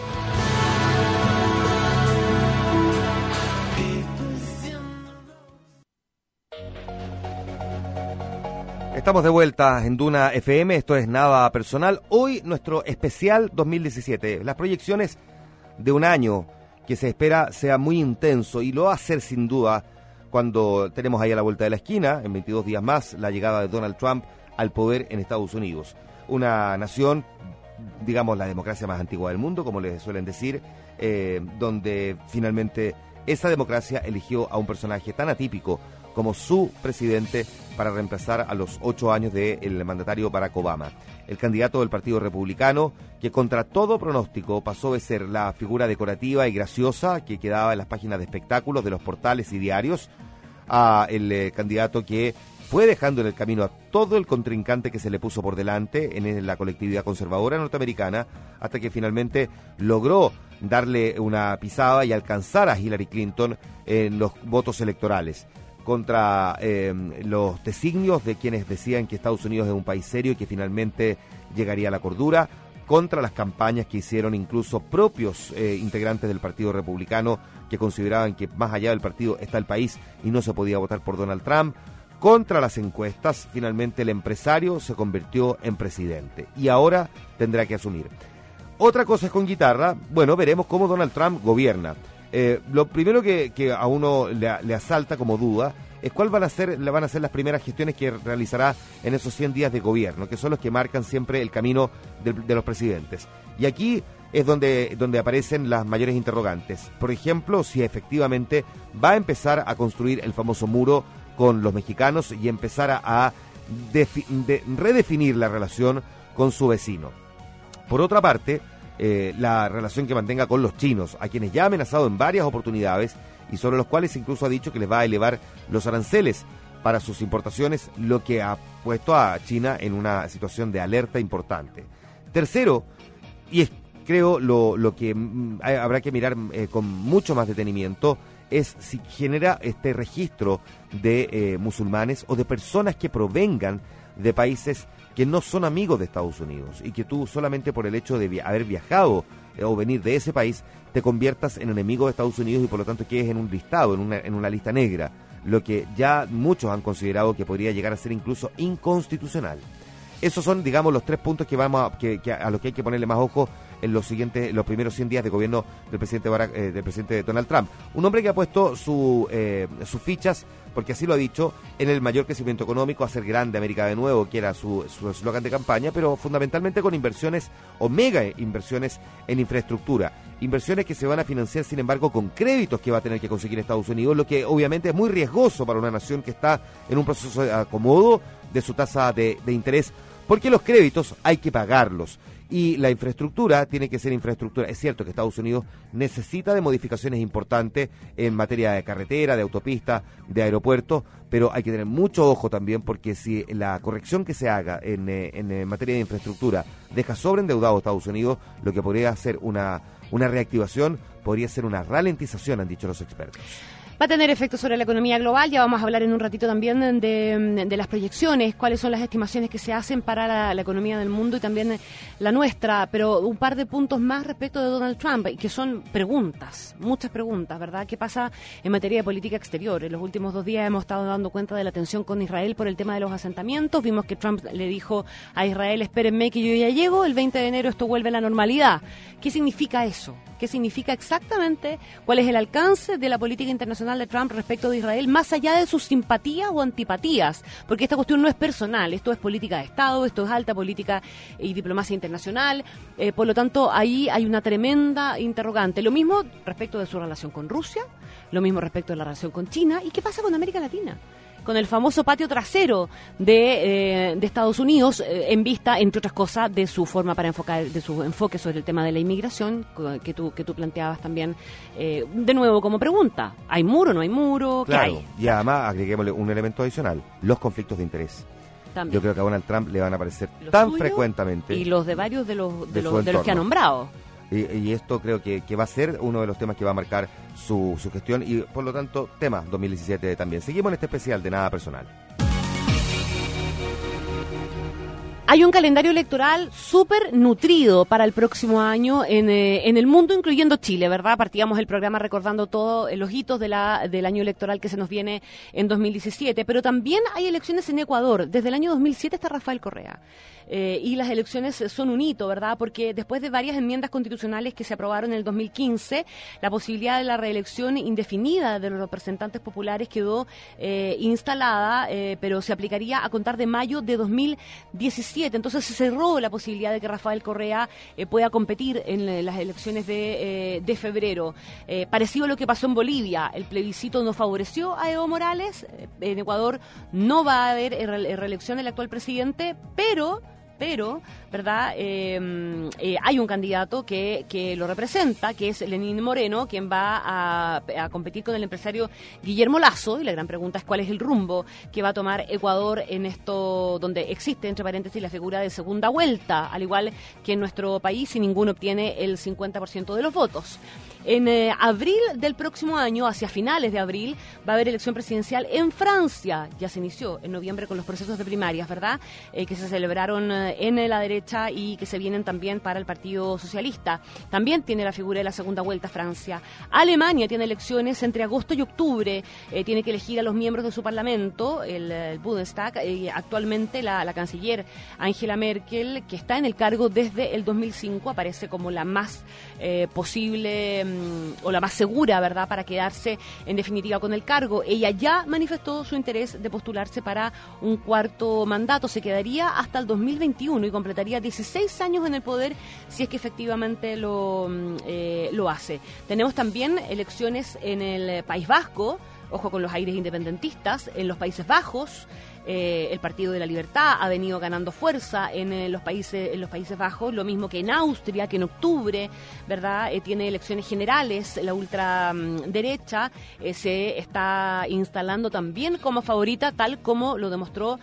Estamos de vuelta en Duna F M, esto es Nada Personal. Hoy nuestro especial dos mil diecisiete, las proyecciones de un año que se espera sea muy intenso y lo va a ser sin duda cuando tenemos ahí a la vuelta de la esquina, en veintidós días más, la llegada de Donald Trump al poder en Estados Unidos. Una nación, digamos, la democracia más antigua del mundo, como les suelen decir, eh, donde finalmente esa democracia eligió a un personaje tan atípico como su presidente para reemplazar a los ocho años del mandatario Barack Obama. El candidato del Partido Republicano, que contra todo pronóstico pasó de ser la figura decorativa y graciosa que quedaba en las páginas de espectáculos de los portales y diarios, a el eh, candidato que fue dejando en el camino a todo el contrincante que se le puso por delante en la colectividad conservadora norteamericana, hasta que finalmente logró darle una pisada y alcanzar a Hillary Clinton en los votos electorales, contra eh, los designios de quienes decían que Estados Unidos es un país serio y que finalmente llegaría a la cordura, contra las campañas que hicieron incluso propios eh, integrantes del Partido Republicano que consideraban que más allá del partido está el país y no se podía votar por Donald Trump. Contra las encuestas, finalmente el empresario se convirtió en presidente y ahora tendrá que asumir. Otra cosa es con guitarra, bueno, veremos cómo Donald Trump gobierna. Eh, lo primero que, que a uno le, le asalta como duda es cuál van a ser, van a ser las primeras gestiones que realizará en esos cien días de gobierno, que son los que marcan siempre el camino de, de los presidentes. Y aquí es donde, donde aparecen las mayores interrogantes. Por ejemplo, si efectivamente va a empezar a construir el famoso muro con los mexicanos y empezar a, a defi- de, redefinir la relación con su vecino. Por otra parte, eh, la relación que mantenga con los chinos, a quienes ya ha amenazado en varias oportunidades y sobre los cuales incluso ha dicho que les va a elevar los aranceles para sus importaciones, lo que ha puesto a China en una situación de alerta importante. Tercero, y es creo lo, lo que mm, habrá que mirar eh, con mucho más detenimiento, es si genera este registro de eh, musulmanes o de personas que provengan de países que no son amigos de Estados Unidos y que tú solamente por el hecho de vi- haber viajado eh, o venir de ese país te conviertas en enemigo de Estados Unidos y por lo tanto quedes en un listado, en una, en una lista negra, lo que ya muchos han considerado que podría llegar a ser incluso inconstitucional. Esos son, digamos, los tres puntos que vamos a, que, que a los que hay que ponerle más ojo en los siguientes, los primeros cien días de gobierno del presidente Barack, eh, del presidente Donald Trump. Un hombre que ha puesto su, eh, sus fichas, porque así lo ha dicho, en el mayor crecimiento económico, hacer grande América de nuevo, que era su su eslogan de campaña, pero fundamentalmente con inversiones o mega inversiones en infraestructura. Inversiones que se van a financiar, sin embargo, con créditos que va a tener que conseguir Estados Unidos, lo que obviamente es muy riesgoso para una nación que está en un proceso de acomodo de su tasa de, de interés, porque los créditos hay que pagarlos. Y la infraestructura tiene que ser infraestructura. Es cierto que Estados Unidos necesita de modificaciones importantes en materia de carretera, de autopista, de aeropuertos, pero hay que tener mucho ojo también porque si la corrección que se haga en, en, en materia de infraestructura deja sobreendeudado a Estados Unidos, lo que podría ser una, una reactivación podría ser una ralentización, han dicho los expertos. Va a tener efectos sobre la economía global. Ya vamos a hablar en un ratito también de, de las proyecciones, cuáles son las estimaciones que se hacen para la, la economía del mundo y también la nuestra. Pero un par de puntos más respecto de Donald Trump, que son preguntas, muchas preguntas, ¿verdad? ¿Qué pasa en materia de política exterior? En los últimos dos días hemos estado dando cuenta de la tensión con Israel por el tema de los asentamientos. Vimos que Trump le dijo a Israel, espérenme que yo ya llego, el veinte de enero esto vuelve a la normalidad. ¿Qué significa eso? ¿Qué significa exactamente? ¿Cuál es el alcance de la política internacional de Trump respecto de Israel, más allá de sus simpatías o antipatías? Porque esta cuestión no es personal, esto es política de Estado, esto es alta política y diplomacia internacional, eh, por lo tanto ahí hay una tremenda interrogante. Lo mismo respecto de su relación con Rusia, lo mismo respecto de la relación con China, ¿y qué pasa con América Latina? Con el famoso patio trasero de, eh, de Estados Unidos, eh, en vista, entre otras cosas, de su forma para enfocar, de su enfoque sobre el tema de la inmigración, que tú, que tú planteabas también, eh, de nuevo como pregunta. ¿Hay muro, no hay muro? ¿Qué Claro, hay? y además agreguémosle un elemento adicional, los conflictos de interés. También. Yo creo que a Donald Trump le van a aparecer Los tan suyos frecuentemente. Y los de varios de los, de de los, su de los que ha entorno. nombrado. Y, y esto creo que, que va a ser uno de los temas que va a marcar su, su gestión y por lo tanto tema dos mil diecisiete también. Seguimos en este especial de Nada Personal. Hay un calendario electoral súper nutrido para el próximo año en, eh, en el mundo, incluyendo Chile, ¿verdad? Partíamos el programa recordando todos los hitos de la, del año electoral que se nos viene en dos mil diecisiete, pero también hay elecciones en Ecuador. Desde el año dos mil siete está Rafael Correa. Eh, y las elecciones son un hito, ¿verdad? Porque después de varias enmiendas constitucionales que se aprobaron en el dos mil quince, la posibilidad de la reelección indefinida de los representantes populares quedó eh, instalada, eh, pero se aplicaría a contar de mayo de dos mil diecisiete. Entonces se cerró la posibilidad de que Rafael Correa eh, pueda competir en eh, las elecciones de, eh, de febrero. Eh, parecido a lo que pasó en Bolivia, el plebiscito no favoreció a Evo Morales. Eh, en Ecuador no va a haber re- reelección del actual presidente, pero... pero, ¿verdad? Eh, eh, hay un candidato que, que lo representa, que es Lenín Moreno, quien va a, a competir con el empresario Guillermo Lasso, y la gran pregunta es cuál es el rumbo que va a tomar Ecuador en esto, donde existe, entre paréntesis, la figura de segunda vuelta, al igual que en nuestro país, si ninguno obtiene el cincuenta por ciento de los votos. En eh, abril del próximo año, hacia finales de abril, va a haber elección presidencial en Francia. Ya se inició en noviembre con los procesos de primarias, ¿verdad? Eh, que se celebraron eh, en la derecha y que se vienen también para el Partido Socialista. También tiene la figura de la segunda vuelta Francia. Alemania tiene elecciones entre agosto y octubre. Eh, tiene que elegir a los miembros de su parlamento, el, el Bundestag. Eh, actualmente la, la canciller Angela Merkel, que está en el cargo desde el dos mil cinco, aparece como la más eh, posible um, o la más segura, ¿verdad?, para quedarse en definitiva con el cargo. Ella ya manifestó su interés de postularse para un cuarto mandato. Se quedaría hasta el dos mil veintiuno y completaría dieciséis años en el poder si es que efectivamente lo, eh, lo hace. Tenemos también elecciones en el País Vasco, ojo con los aires independentistas, en los Países Bajos. Eh, el Partido de la Libertad ha venido ganando fuerza en, eh, los países en los Países Bajos, lo mismo que en Austria, que en octubre, ¿verdad?, eh, tiene elecciones generales. La ultraderecha eh, se está instalando también como favorita, tal como lo demostró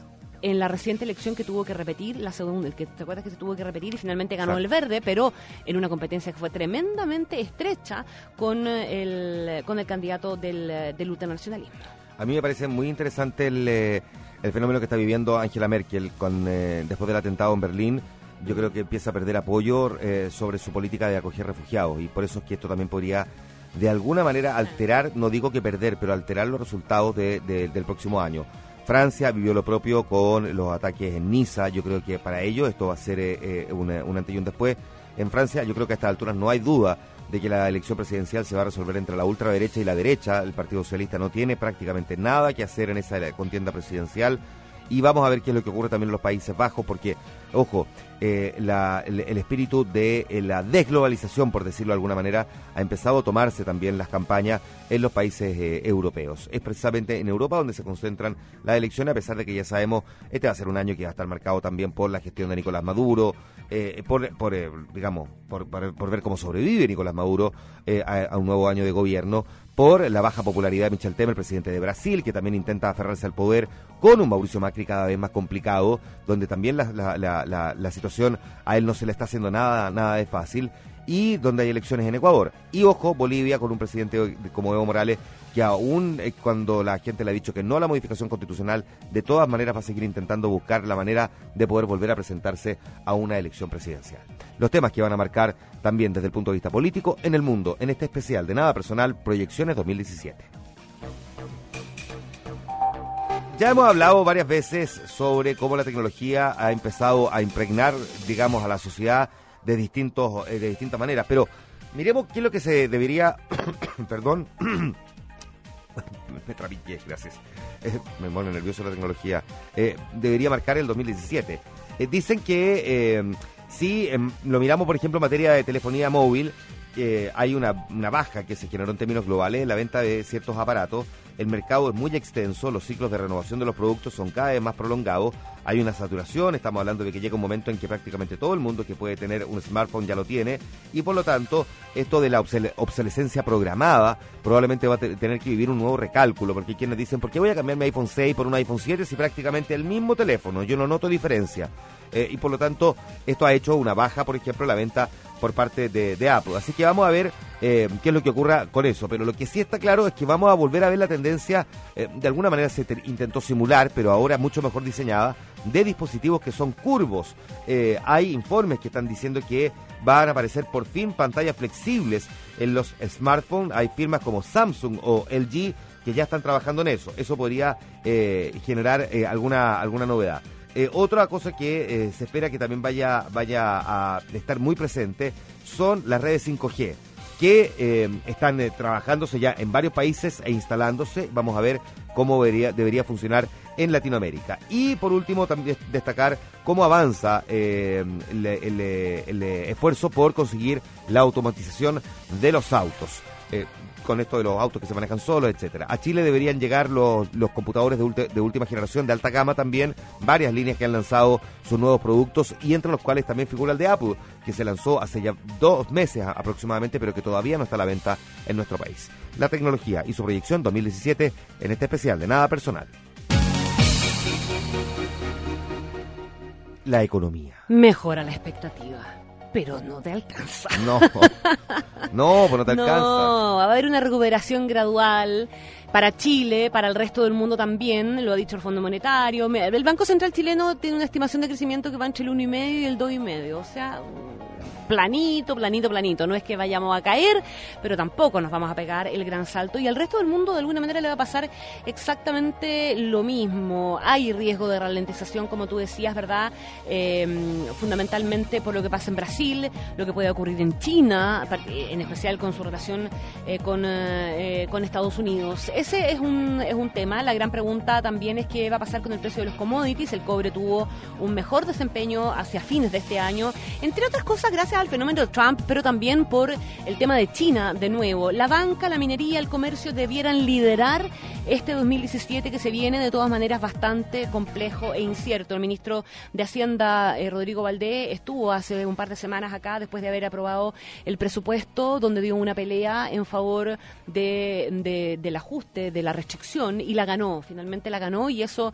en la reciente elección que tuvo que repetir, la segunda, el que te acuerdas que se tuvo que repetir y finalmente ganó Exacto. el Verde, pero en una competencia que fue tremendamente estrecha con el, con el candidato del, del ultranacionalismo. A mí me parece muy interesante el, eh, el fenómeno que está viviendo Angela Merkel con eh, después del atentado en Berlín. Yo creo que empieza a perder apoyo eh, sobre su política de acoger refugiados, y por eso es que esto también podría de alguna manera alterar, no digo que perder, pero alterar los resultados de, de, del próximo año. Francia vivió lo propio con los ataques en Niza. Yo creo que para ellos esto va a ser eh, un, un antes y un después. En Francia yo creo que a estas alturas no hay duda de que la elección presidencial se va a resolver entre la ultraderecha y la derecha. El Partido Socialista no tiene prácticamente nada que hacer en esa contienda presidencial. Y vamos a ver qué es lo que ocurre también en los Países Bajos, porque, ojo, eh, la, el, el espíritu de eh, la desglobalización, por decirlo de alguna manera, ha empezado a tomarse también las campañas en los países eh, europeos. Es precisamente en Europa donde se concentran las elecciones, a pesar de que ya sabemos, este va a ser un año que va a estar marcado también por la gestión de Nicolás Maduro, eh, por, por eh, digamos, por, por, por ver cómo sobrevive Nicolás Maduro eh, a, a un nuevo año de gobierno, por la baja popularidad de Michel Temer, el presidente de Brasil, que también intenta aferrarse al poder con un Mauricio Macri cada vez más complicado, donde también la, la, la, la, la situación a él no se le está haciendo nada, nada de fácil, y donde hay elecciones en Ecuador. Y ojo, Bolivia con un presidente como Evo Morales, que aún eh, cuando la gente le ha dicho que no a la modificación constitucional, de todas maneras va a seguir intentando buscar la manera de poder volver a presentarse a una elección presidencial. Los temas que van a marcar también desde el punto de vista político en el mundo, en este especial de Nada Personal, Proyecciones dos mil diecisiete. Ya hemos hablado varias veces sobre cómo la tecnología ha empezado a impregnar, digamos, a la sociedad de distintos eh, de distintas maneras, pero miremos qué es lo que se debería perdón me trapiqué, gracias eh, me pone nervioso la tecnología eh, debería marcar el dos mil diecisiete. Eh, dicen que eh, si eh, lo miramos, por ejemplo, en materia de telefonía móvil, eh, hay una, una baja que se generó en términos globales en la venta de ciertos aparatos. El mercado es muy extenso, los ciclos de renovación de los productos son cada vez más prolongados, hay una saturación, estamos hablando de que llega un momento en que prácticamente todo el mundo que puede tener un smartphone ya lo tiene, y por lo tanto esto de la obsole- obsolescencia programada probablemente va a te- tener que vivir un nuevo recálculo, porque hay quienes dicen, ¿por qué voy a cambiar mi iPhone seis por un iPhone siete si prácticamente el mismo teléfono? Yo no noto diferencia. Eh, y por lo tanto esto ha hecho una baja, por ejemplo, en la venta por parte de, de Apple. Así que vamos a ver eh, qué es lo que ocurra con eso. Pero lo que sí está claro es que vamos a volver a ver la tendencia, eh, de alguna manera se te, intentó simular, pero ahora mucho mejor diseñada, de dispositivos que son curvos. Eh, hay informes que están diciendo que van a aparecer por fin pantallas flexibles en los smartphones. Hay firmas como Samsung o L G que ya están trabajando en eso. Eso podría eh, generar eh, alguna, alguna novedad. Eh, otra cosa que eh, se espera que también vaya, vaya a estar muy presente son las redes cinco G, que eh, están eh, trabajándose ya en varios países e instalándose. Vamos a ver cómo debería, debería funcionar en Latinoamérica. Y por último, también destacar cómo avanza eh, el, el, el, el esfuerzo por conseguir la automatización de los autos. Eh, con esto de los autos que se manejan solos, etcétera. A Chile deberían llegar los, los computadores de, ulti, de última generación, de alta gama también, varias líneas que han lanzado sus nuevos productos, y entre los cuales también figura el de Apple, que se lanzó hace ya dos meses aproximadamente, pero que todavía no está a la venta en nuestro país. La tecnología y su proyección dos mil diecisiete en este especial de Nada Personal. La economía. Mejora la expectativa, pero no te alcanza. No, no, pues no te alcanza. No, va a haber una recuperación gradual. para Chile, para el resto del mundo también, lo ha dicho el Fondo Monetario. El Banco Central chileno tiene una estimación de crecimiento que va entre el uno y medio y el dos y medio, o sea, planito, planito, planito. No es que vayamos a caer, pero tampoco nos vamos a pegar el gran salto. Y al resto del mundo, de alguna manera, le va a pasar exactamente lo mismo. Hay riesgo de ralentización, como tú decías, ¿verdad? Eh, fundamentalmente por lo que pasa en Brasil, lo que puede ocurrir en China, en especial con su relación eh, con, eh, con Estados Unidos. Ese es un, es un tema. La gran pregunta también es qué va a pasar con el precio de los commodities. El cobre tuvo un mejor desempeño hacia fines de este año, entre otras cosas gracias al fenómeno de Trump, pero también por el tema de China de nuevo. La banca, la minería, el comercio debieran liderar este dos mil diecisiete que se viene de todas maneras bastante complejo e incierto. El ministro de Hacienda, eh, Rodrigo Valdés, estuvo hace un par de semanas acá después de haber aprobado el presupuesto, donde dio una pelea en favor de, de, del ajuste, de la restricción, y la ganó, finalmente la ganó, y eso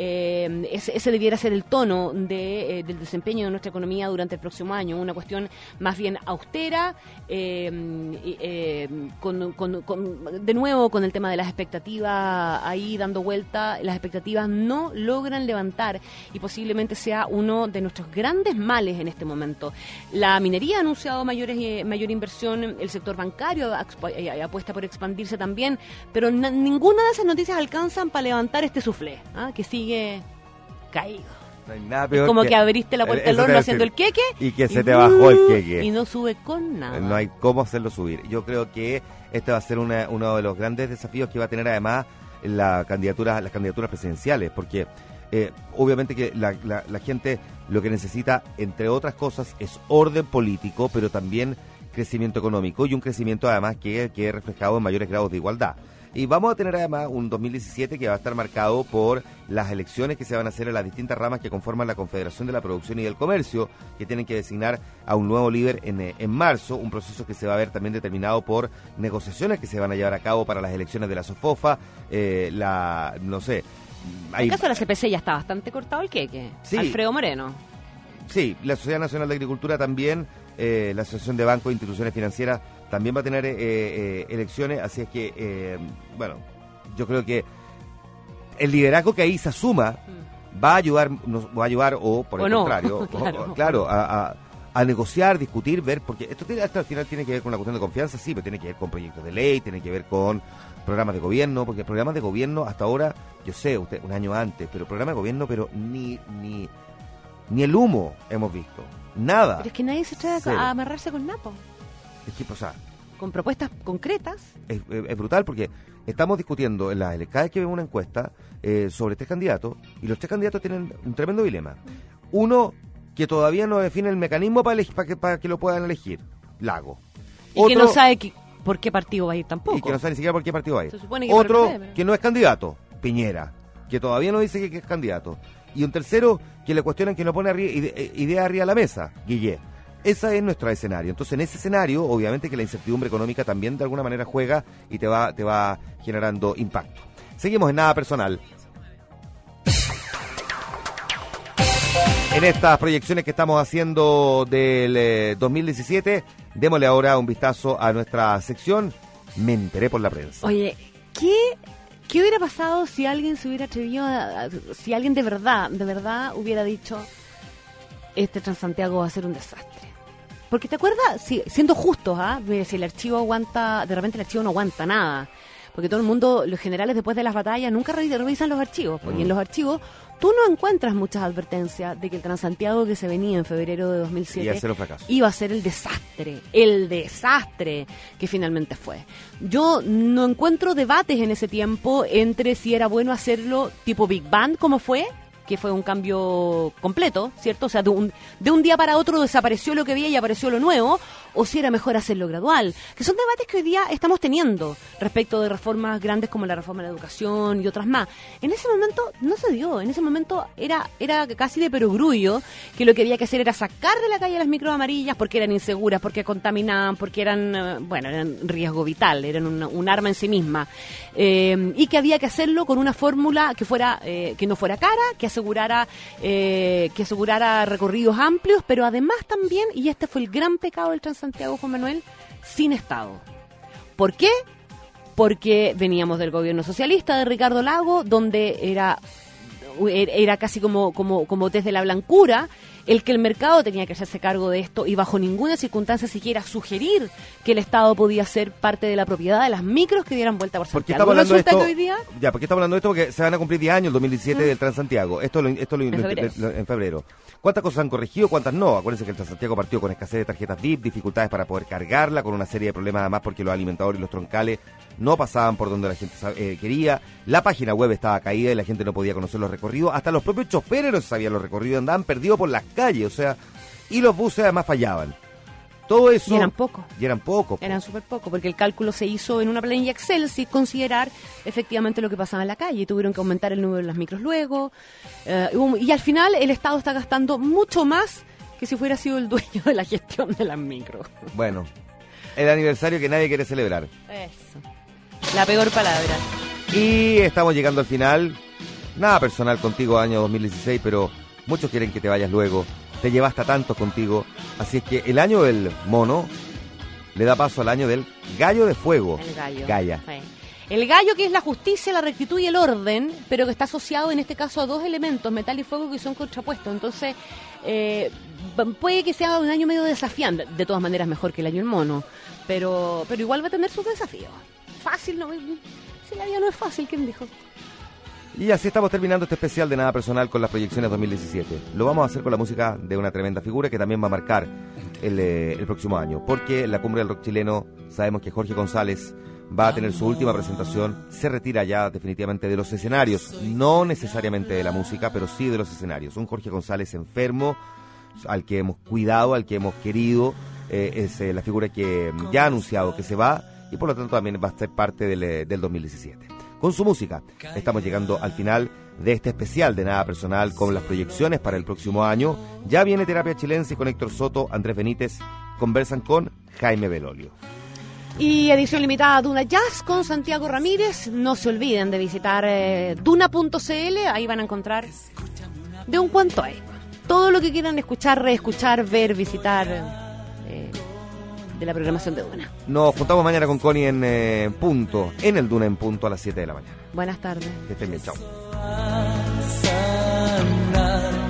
eh, ese, ese debiera ser el tono de, eh, del desempeño de nuestra economía durante el próximo año, una cuestión más bien austera, eh, eh, con, con, con, de nuevo con el tema de las expectativas ahí dando vuelta. Las expectativas no logran levantar y posiblemente sea uno de nuestros grandes males en este momento. La minería ha anunciado mayores, eh, mayor inversión, el sector bancario apuesta por expandirse también, pero na- ninguna de esas noticias alcanzan para levantar este soufflé, ¿ah? Que sigue caído. No hay nada peor es como que, que abriste la puerta del horno haciendo el queque y que se y, te bajó el queque y no sube con nada. No hay cómo hacerlo subir. Yo creo que este va a ser una, uno de los grandes desafíos que va a tener además la candidatura, las candidaturas presidenciales, porque eh, obviamente que la, la, la gente lo que necesita, entre otras cosas, es orden político, pero también crecimiento económico, y un crecimiento además que quede reflejado en mayores grados de igualdad. Y vamos a tener además un dos mil diecisiete que va a estar marcado por las elecciones que se van a hacer en las distintas ramas que conforman la Confederación de la Producción y del Comercio, que tienen que designar a un nuevo líder en, en marzo, un proceso que se va a ver también determinado por negociaciones que se van a llevar a cabo para las elecciones de la SOFOFA, eh, la, no sé... Hay... En el caso de la C P C ya está bastante cortado el queque. Sí. Alfredo Moreno. Sí, la Sociedad Nacional de Agricultura también, eh, la Asociación de Bancos e Instituciones Financieras también va a tener eh, eh, elecciones, así es que, eh, bueno, yo creo que el liderazgo que ahí se asuma mm. va a ayudar, nos va a ayudar o por o el no. contrario, claro, o, claro a, a, a negociar, discutir, ver, porque esto tiene, hasta al final tiene que ver con una cuestión de confianza, sí, pero tiene que ver con proyectos de ley, tiene que ver con programas de gobierno, porque programas de gobierno hasta ahora, yo sé, usted un año antes, pero programas de gobierno, pero ni ni ni el humo hemos visto, nada. Pero es que nadie se trae a, a amarrarse con Napo. Es que, o sea, con propuestas concretas. Es, es, es brutal porque estamos discutiendo en la, cada vez que vemos una encuesta eh, sobre tres candidatos, y los tres candidatos tienen un tremendo dilema. Uno, que todavía no define el mecanismo para, para, que, para que lo puedan elegir, Lago. Y Otro, que no sabe que, por qué partido va a ir tampoco. Y que no sabe ni siquiera por qué partido va a ir. Se supone que Otro, P P C, pero... que no es candidato, Piñera, que todavía no dice que, que es candidato. Y un tercero, que le cuestionan que no pone ide, ideas arriba de la mesa, Guillet. Ese es nuestro escenario. Entonces, en ese escenario, obviamente que la incertidumbre económica también de alguna manera juega y te va, te va generando impacto. Seguimos en Nada Personal. En estas proyecciones que estamos haciendo del eh, dos mil diecisiete, démosle ahora un vistazo a nuestra sección Me enteré por la prensa. Oye, ¿qué... ¿Qué hubiera pasado si alguien se hubiera atrevido, a, a, si alguien de verdad, de verdad hubiera dicho, este Transantiago va a ser un desastre? Porque te acuerdas, si, siendo justos, ¿ah? ¿eh? Si el archivo aguanta, de repente el archivo no aguanta nada. Porque todo el mundo, los generales después de las batallas, nunca revisan los archivos. Porque mm. en los archivos tú no encuentras muchas advertencias de que el Transantiago que se venía en febrero de dos mil siete iba a ser el desastre, el desastre que finalmente fue. Yo no encuentro debates en ese tiempo entre si era bueno hacerlo tipo Big Bang, como fue, que fue un cambio completo, ¿cierto? O sea, de un, de un día para otro desapareció lo que había y apareció lo nuevo, o si era mejor hacerlo gradual, que son debates que hoy día estamos teniendo respecto de reformas grandes como la reforma de la educación y otras más. En ese momento no se dio, en ese momento era era casi de perogrullo que lo que había que hacer era sacar de la calle las micros amarillas porque eran inseguras, porque contaminaban, porque eran, bueno, eran riesgo vital, eran un, un arma en sí misma, eh, y que había que hacerlo con una fórmula que fuera eh, que no fuera cara, que asegurara eh, que asegurara recorridos amplios, pero además también, y este fue el gran pecado del Transantiago, Juan Manuel, sin Estado. ¿Por qué? porque veníamos del gobierno socialista de Ricardo Lago, donde era, era casi como, como, como desde la blancura el que el mercado tenía que hacerse cargo de esto y bajo ninguna circunstancia siquiera sugerir que el Estado podía ser parte de la propiedad de las micros que dieran vuelta por ¿Por qué Santiago. estamos hablando de esto? Que hoy día... Ya, ¿por qué estamos hablando de esto? Porque se van a cumplir diez años, el dos mil diecisiete, ¿Mm? del Transantiago. Esto lo, esto lo, en, lo, febrero. Lo, en febrero. ¿Cuántas cosas han corregido? ¿Cuántas no? Acuérdense que el Transantiago partió con escasez de tarjetas V I P, dificultades para poder cargarla, con una serie de problemas además porque los alimentadores y los troncales no pasaban por donde la gente eh, quería. La página web estaba caída y la gente no podía conocer los recorridos. Hasta los propios choferes no sabían los recorridos, andaban perdidos por las calles, o sea, y los buses además fallaban. Todo eso... Y eran pocos. Y eran pocos. Eran súper pocos, porque el cálculo se hizo en una planilla Excel sin considerar efectivamente lo que pasaba en la calle. Tuvieron que aumentar el número de las micros luego. Eh, y al final el Estado está gastando mucho más que si fuera sido el dueño de la gestión de las micros. Bueno, el aniversario que nadie quiere celebrar. Eso. La peor palabra. Y estamos llegando al final. Nada personal contigo, año dos mil dieciséis, pero muchos quieren que te vayas luego. Te llevaste a tantos contigo. Así es que el año del mono le da paso al año del gallo de fuego. El gallo. Galla. Sí. El gallo, que es la justicia, la rectitud y el orden, pero que está asociado en este caso a dos elementos, metal y fuego, que son contrapuestos. Entonces, eh, puede que sea un año medio desafiante. De todas maneras, mejor que el año del mono. Pero, pero igual va a tener sus desafíos. Fácil, ¿no? Si la vida no es fácil, ¿quién dijo? Y así estamos terminando este especial de Nada Personal con las proyecciones dos mil diecisiete. Lo vamos a hacer con la música de una tremenda figura que también va a marcar el, eh, el próximo año. Porque en la cumbre del rock chileno sabemos que Jorge González va a tener su última presentación. Se retira ya definitivamente de los escenarios. No necesariamente de la música, pero sí de los escenarios. Un Jorge González enfermo, al que hemos cuidado, al que hemos querido. Eh, es eh, la figura que ya ha anunciado que se va y por lo tanto también va a ser parte del, eh, del dos mil diecisiete. Con su música estamos llegando al final de este especial de Nada Personal con las proyecciones para el próximo año. Ya viene Terapia Chilense con Héctor Soto, Andrés Benítez, conversan con Jaime Belolio. Y edición limitada Duna Jazz con Santiago Ramírez. No se olviden de visitar eh, duna punto c l, ahí van a encontrar de un cuanto hay. Todo lo que quieran escuchar, reescuchar, ver, visitar... Eh, de la programación de Duna. Nos juntamos mañana con Connie en eh, punto, en el Duna en punto a las siete de la mañana. Buenas tardes. Que estén bien, chao.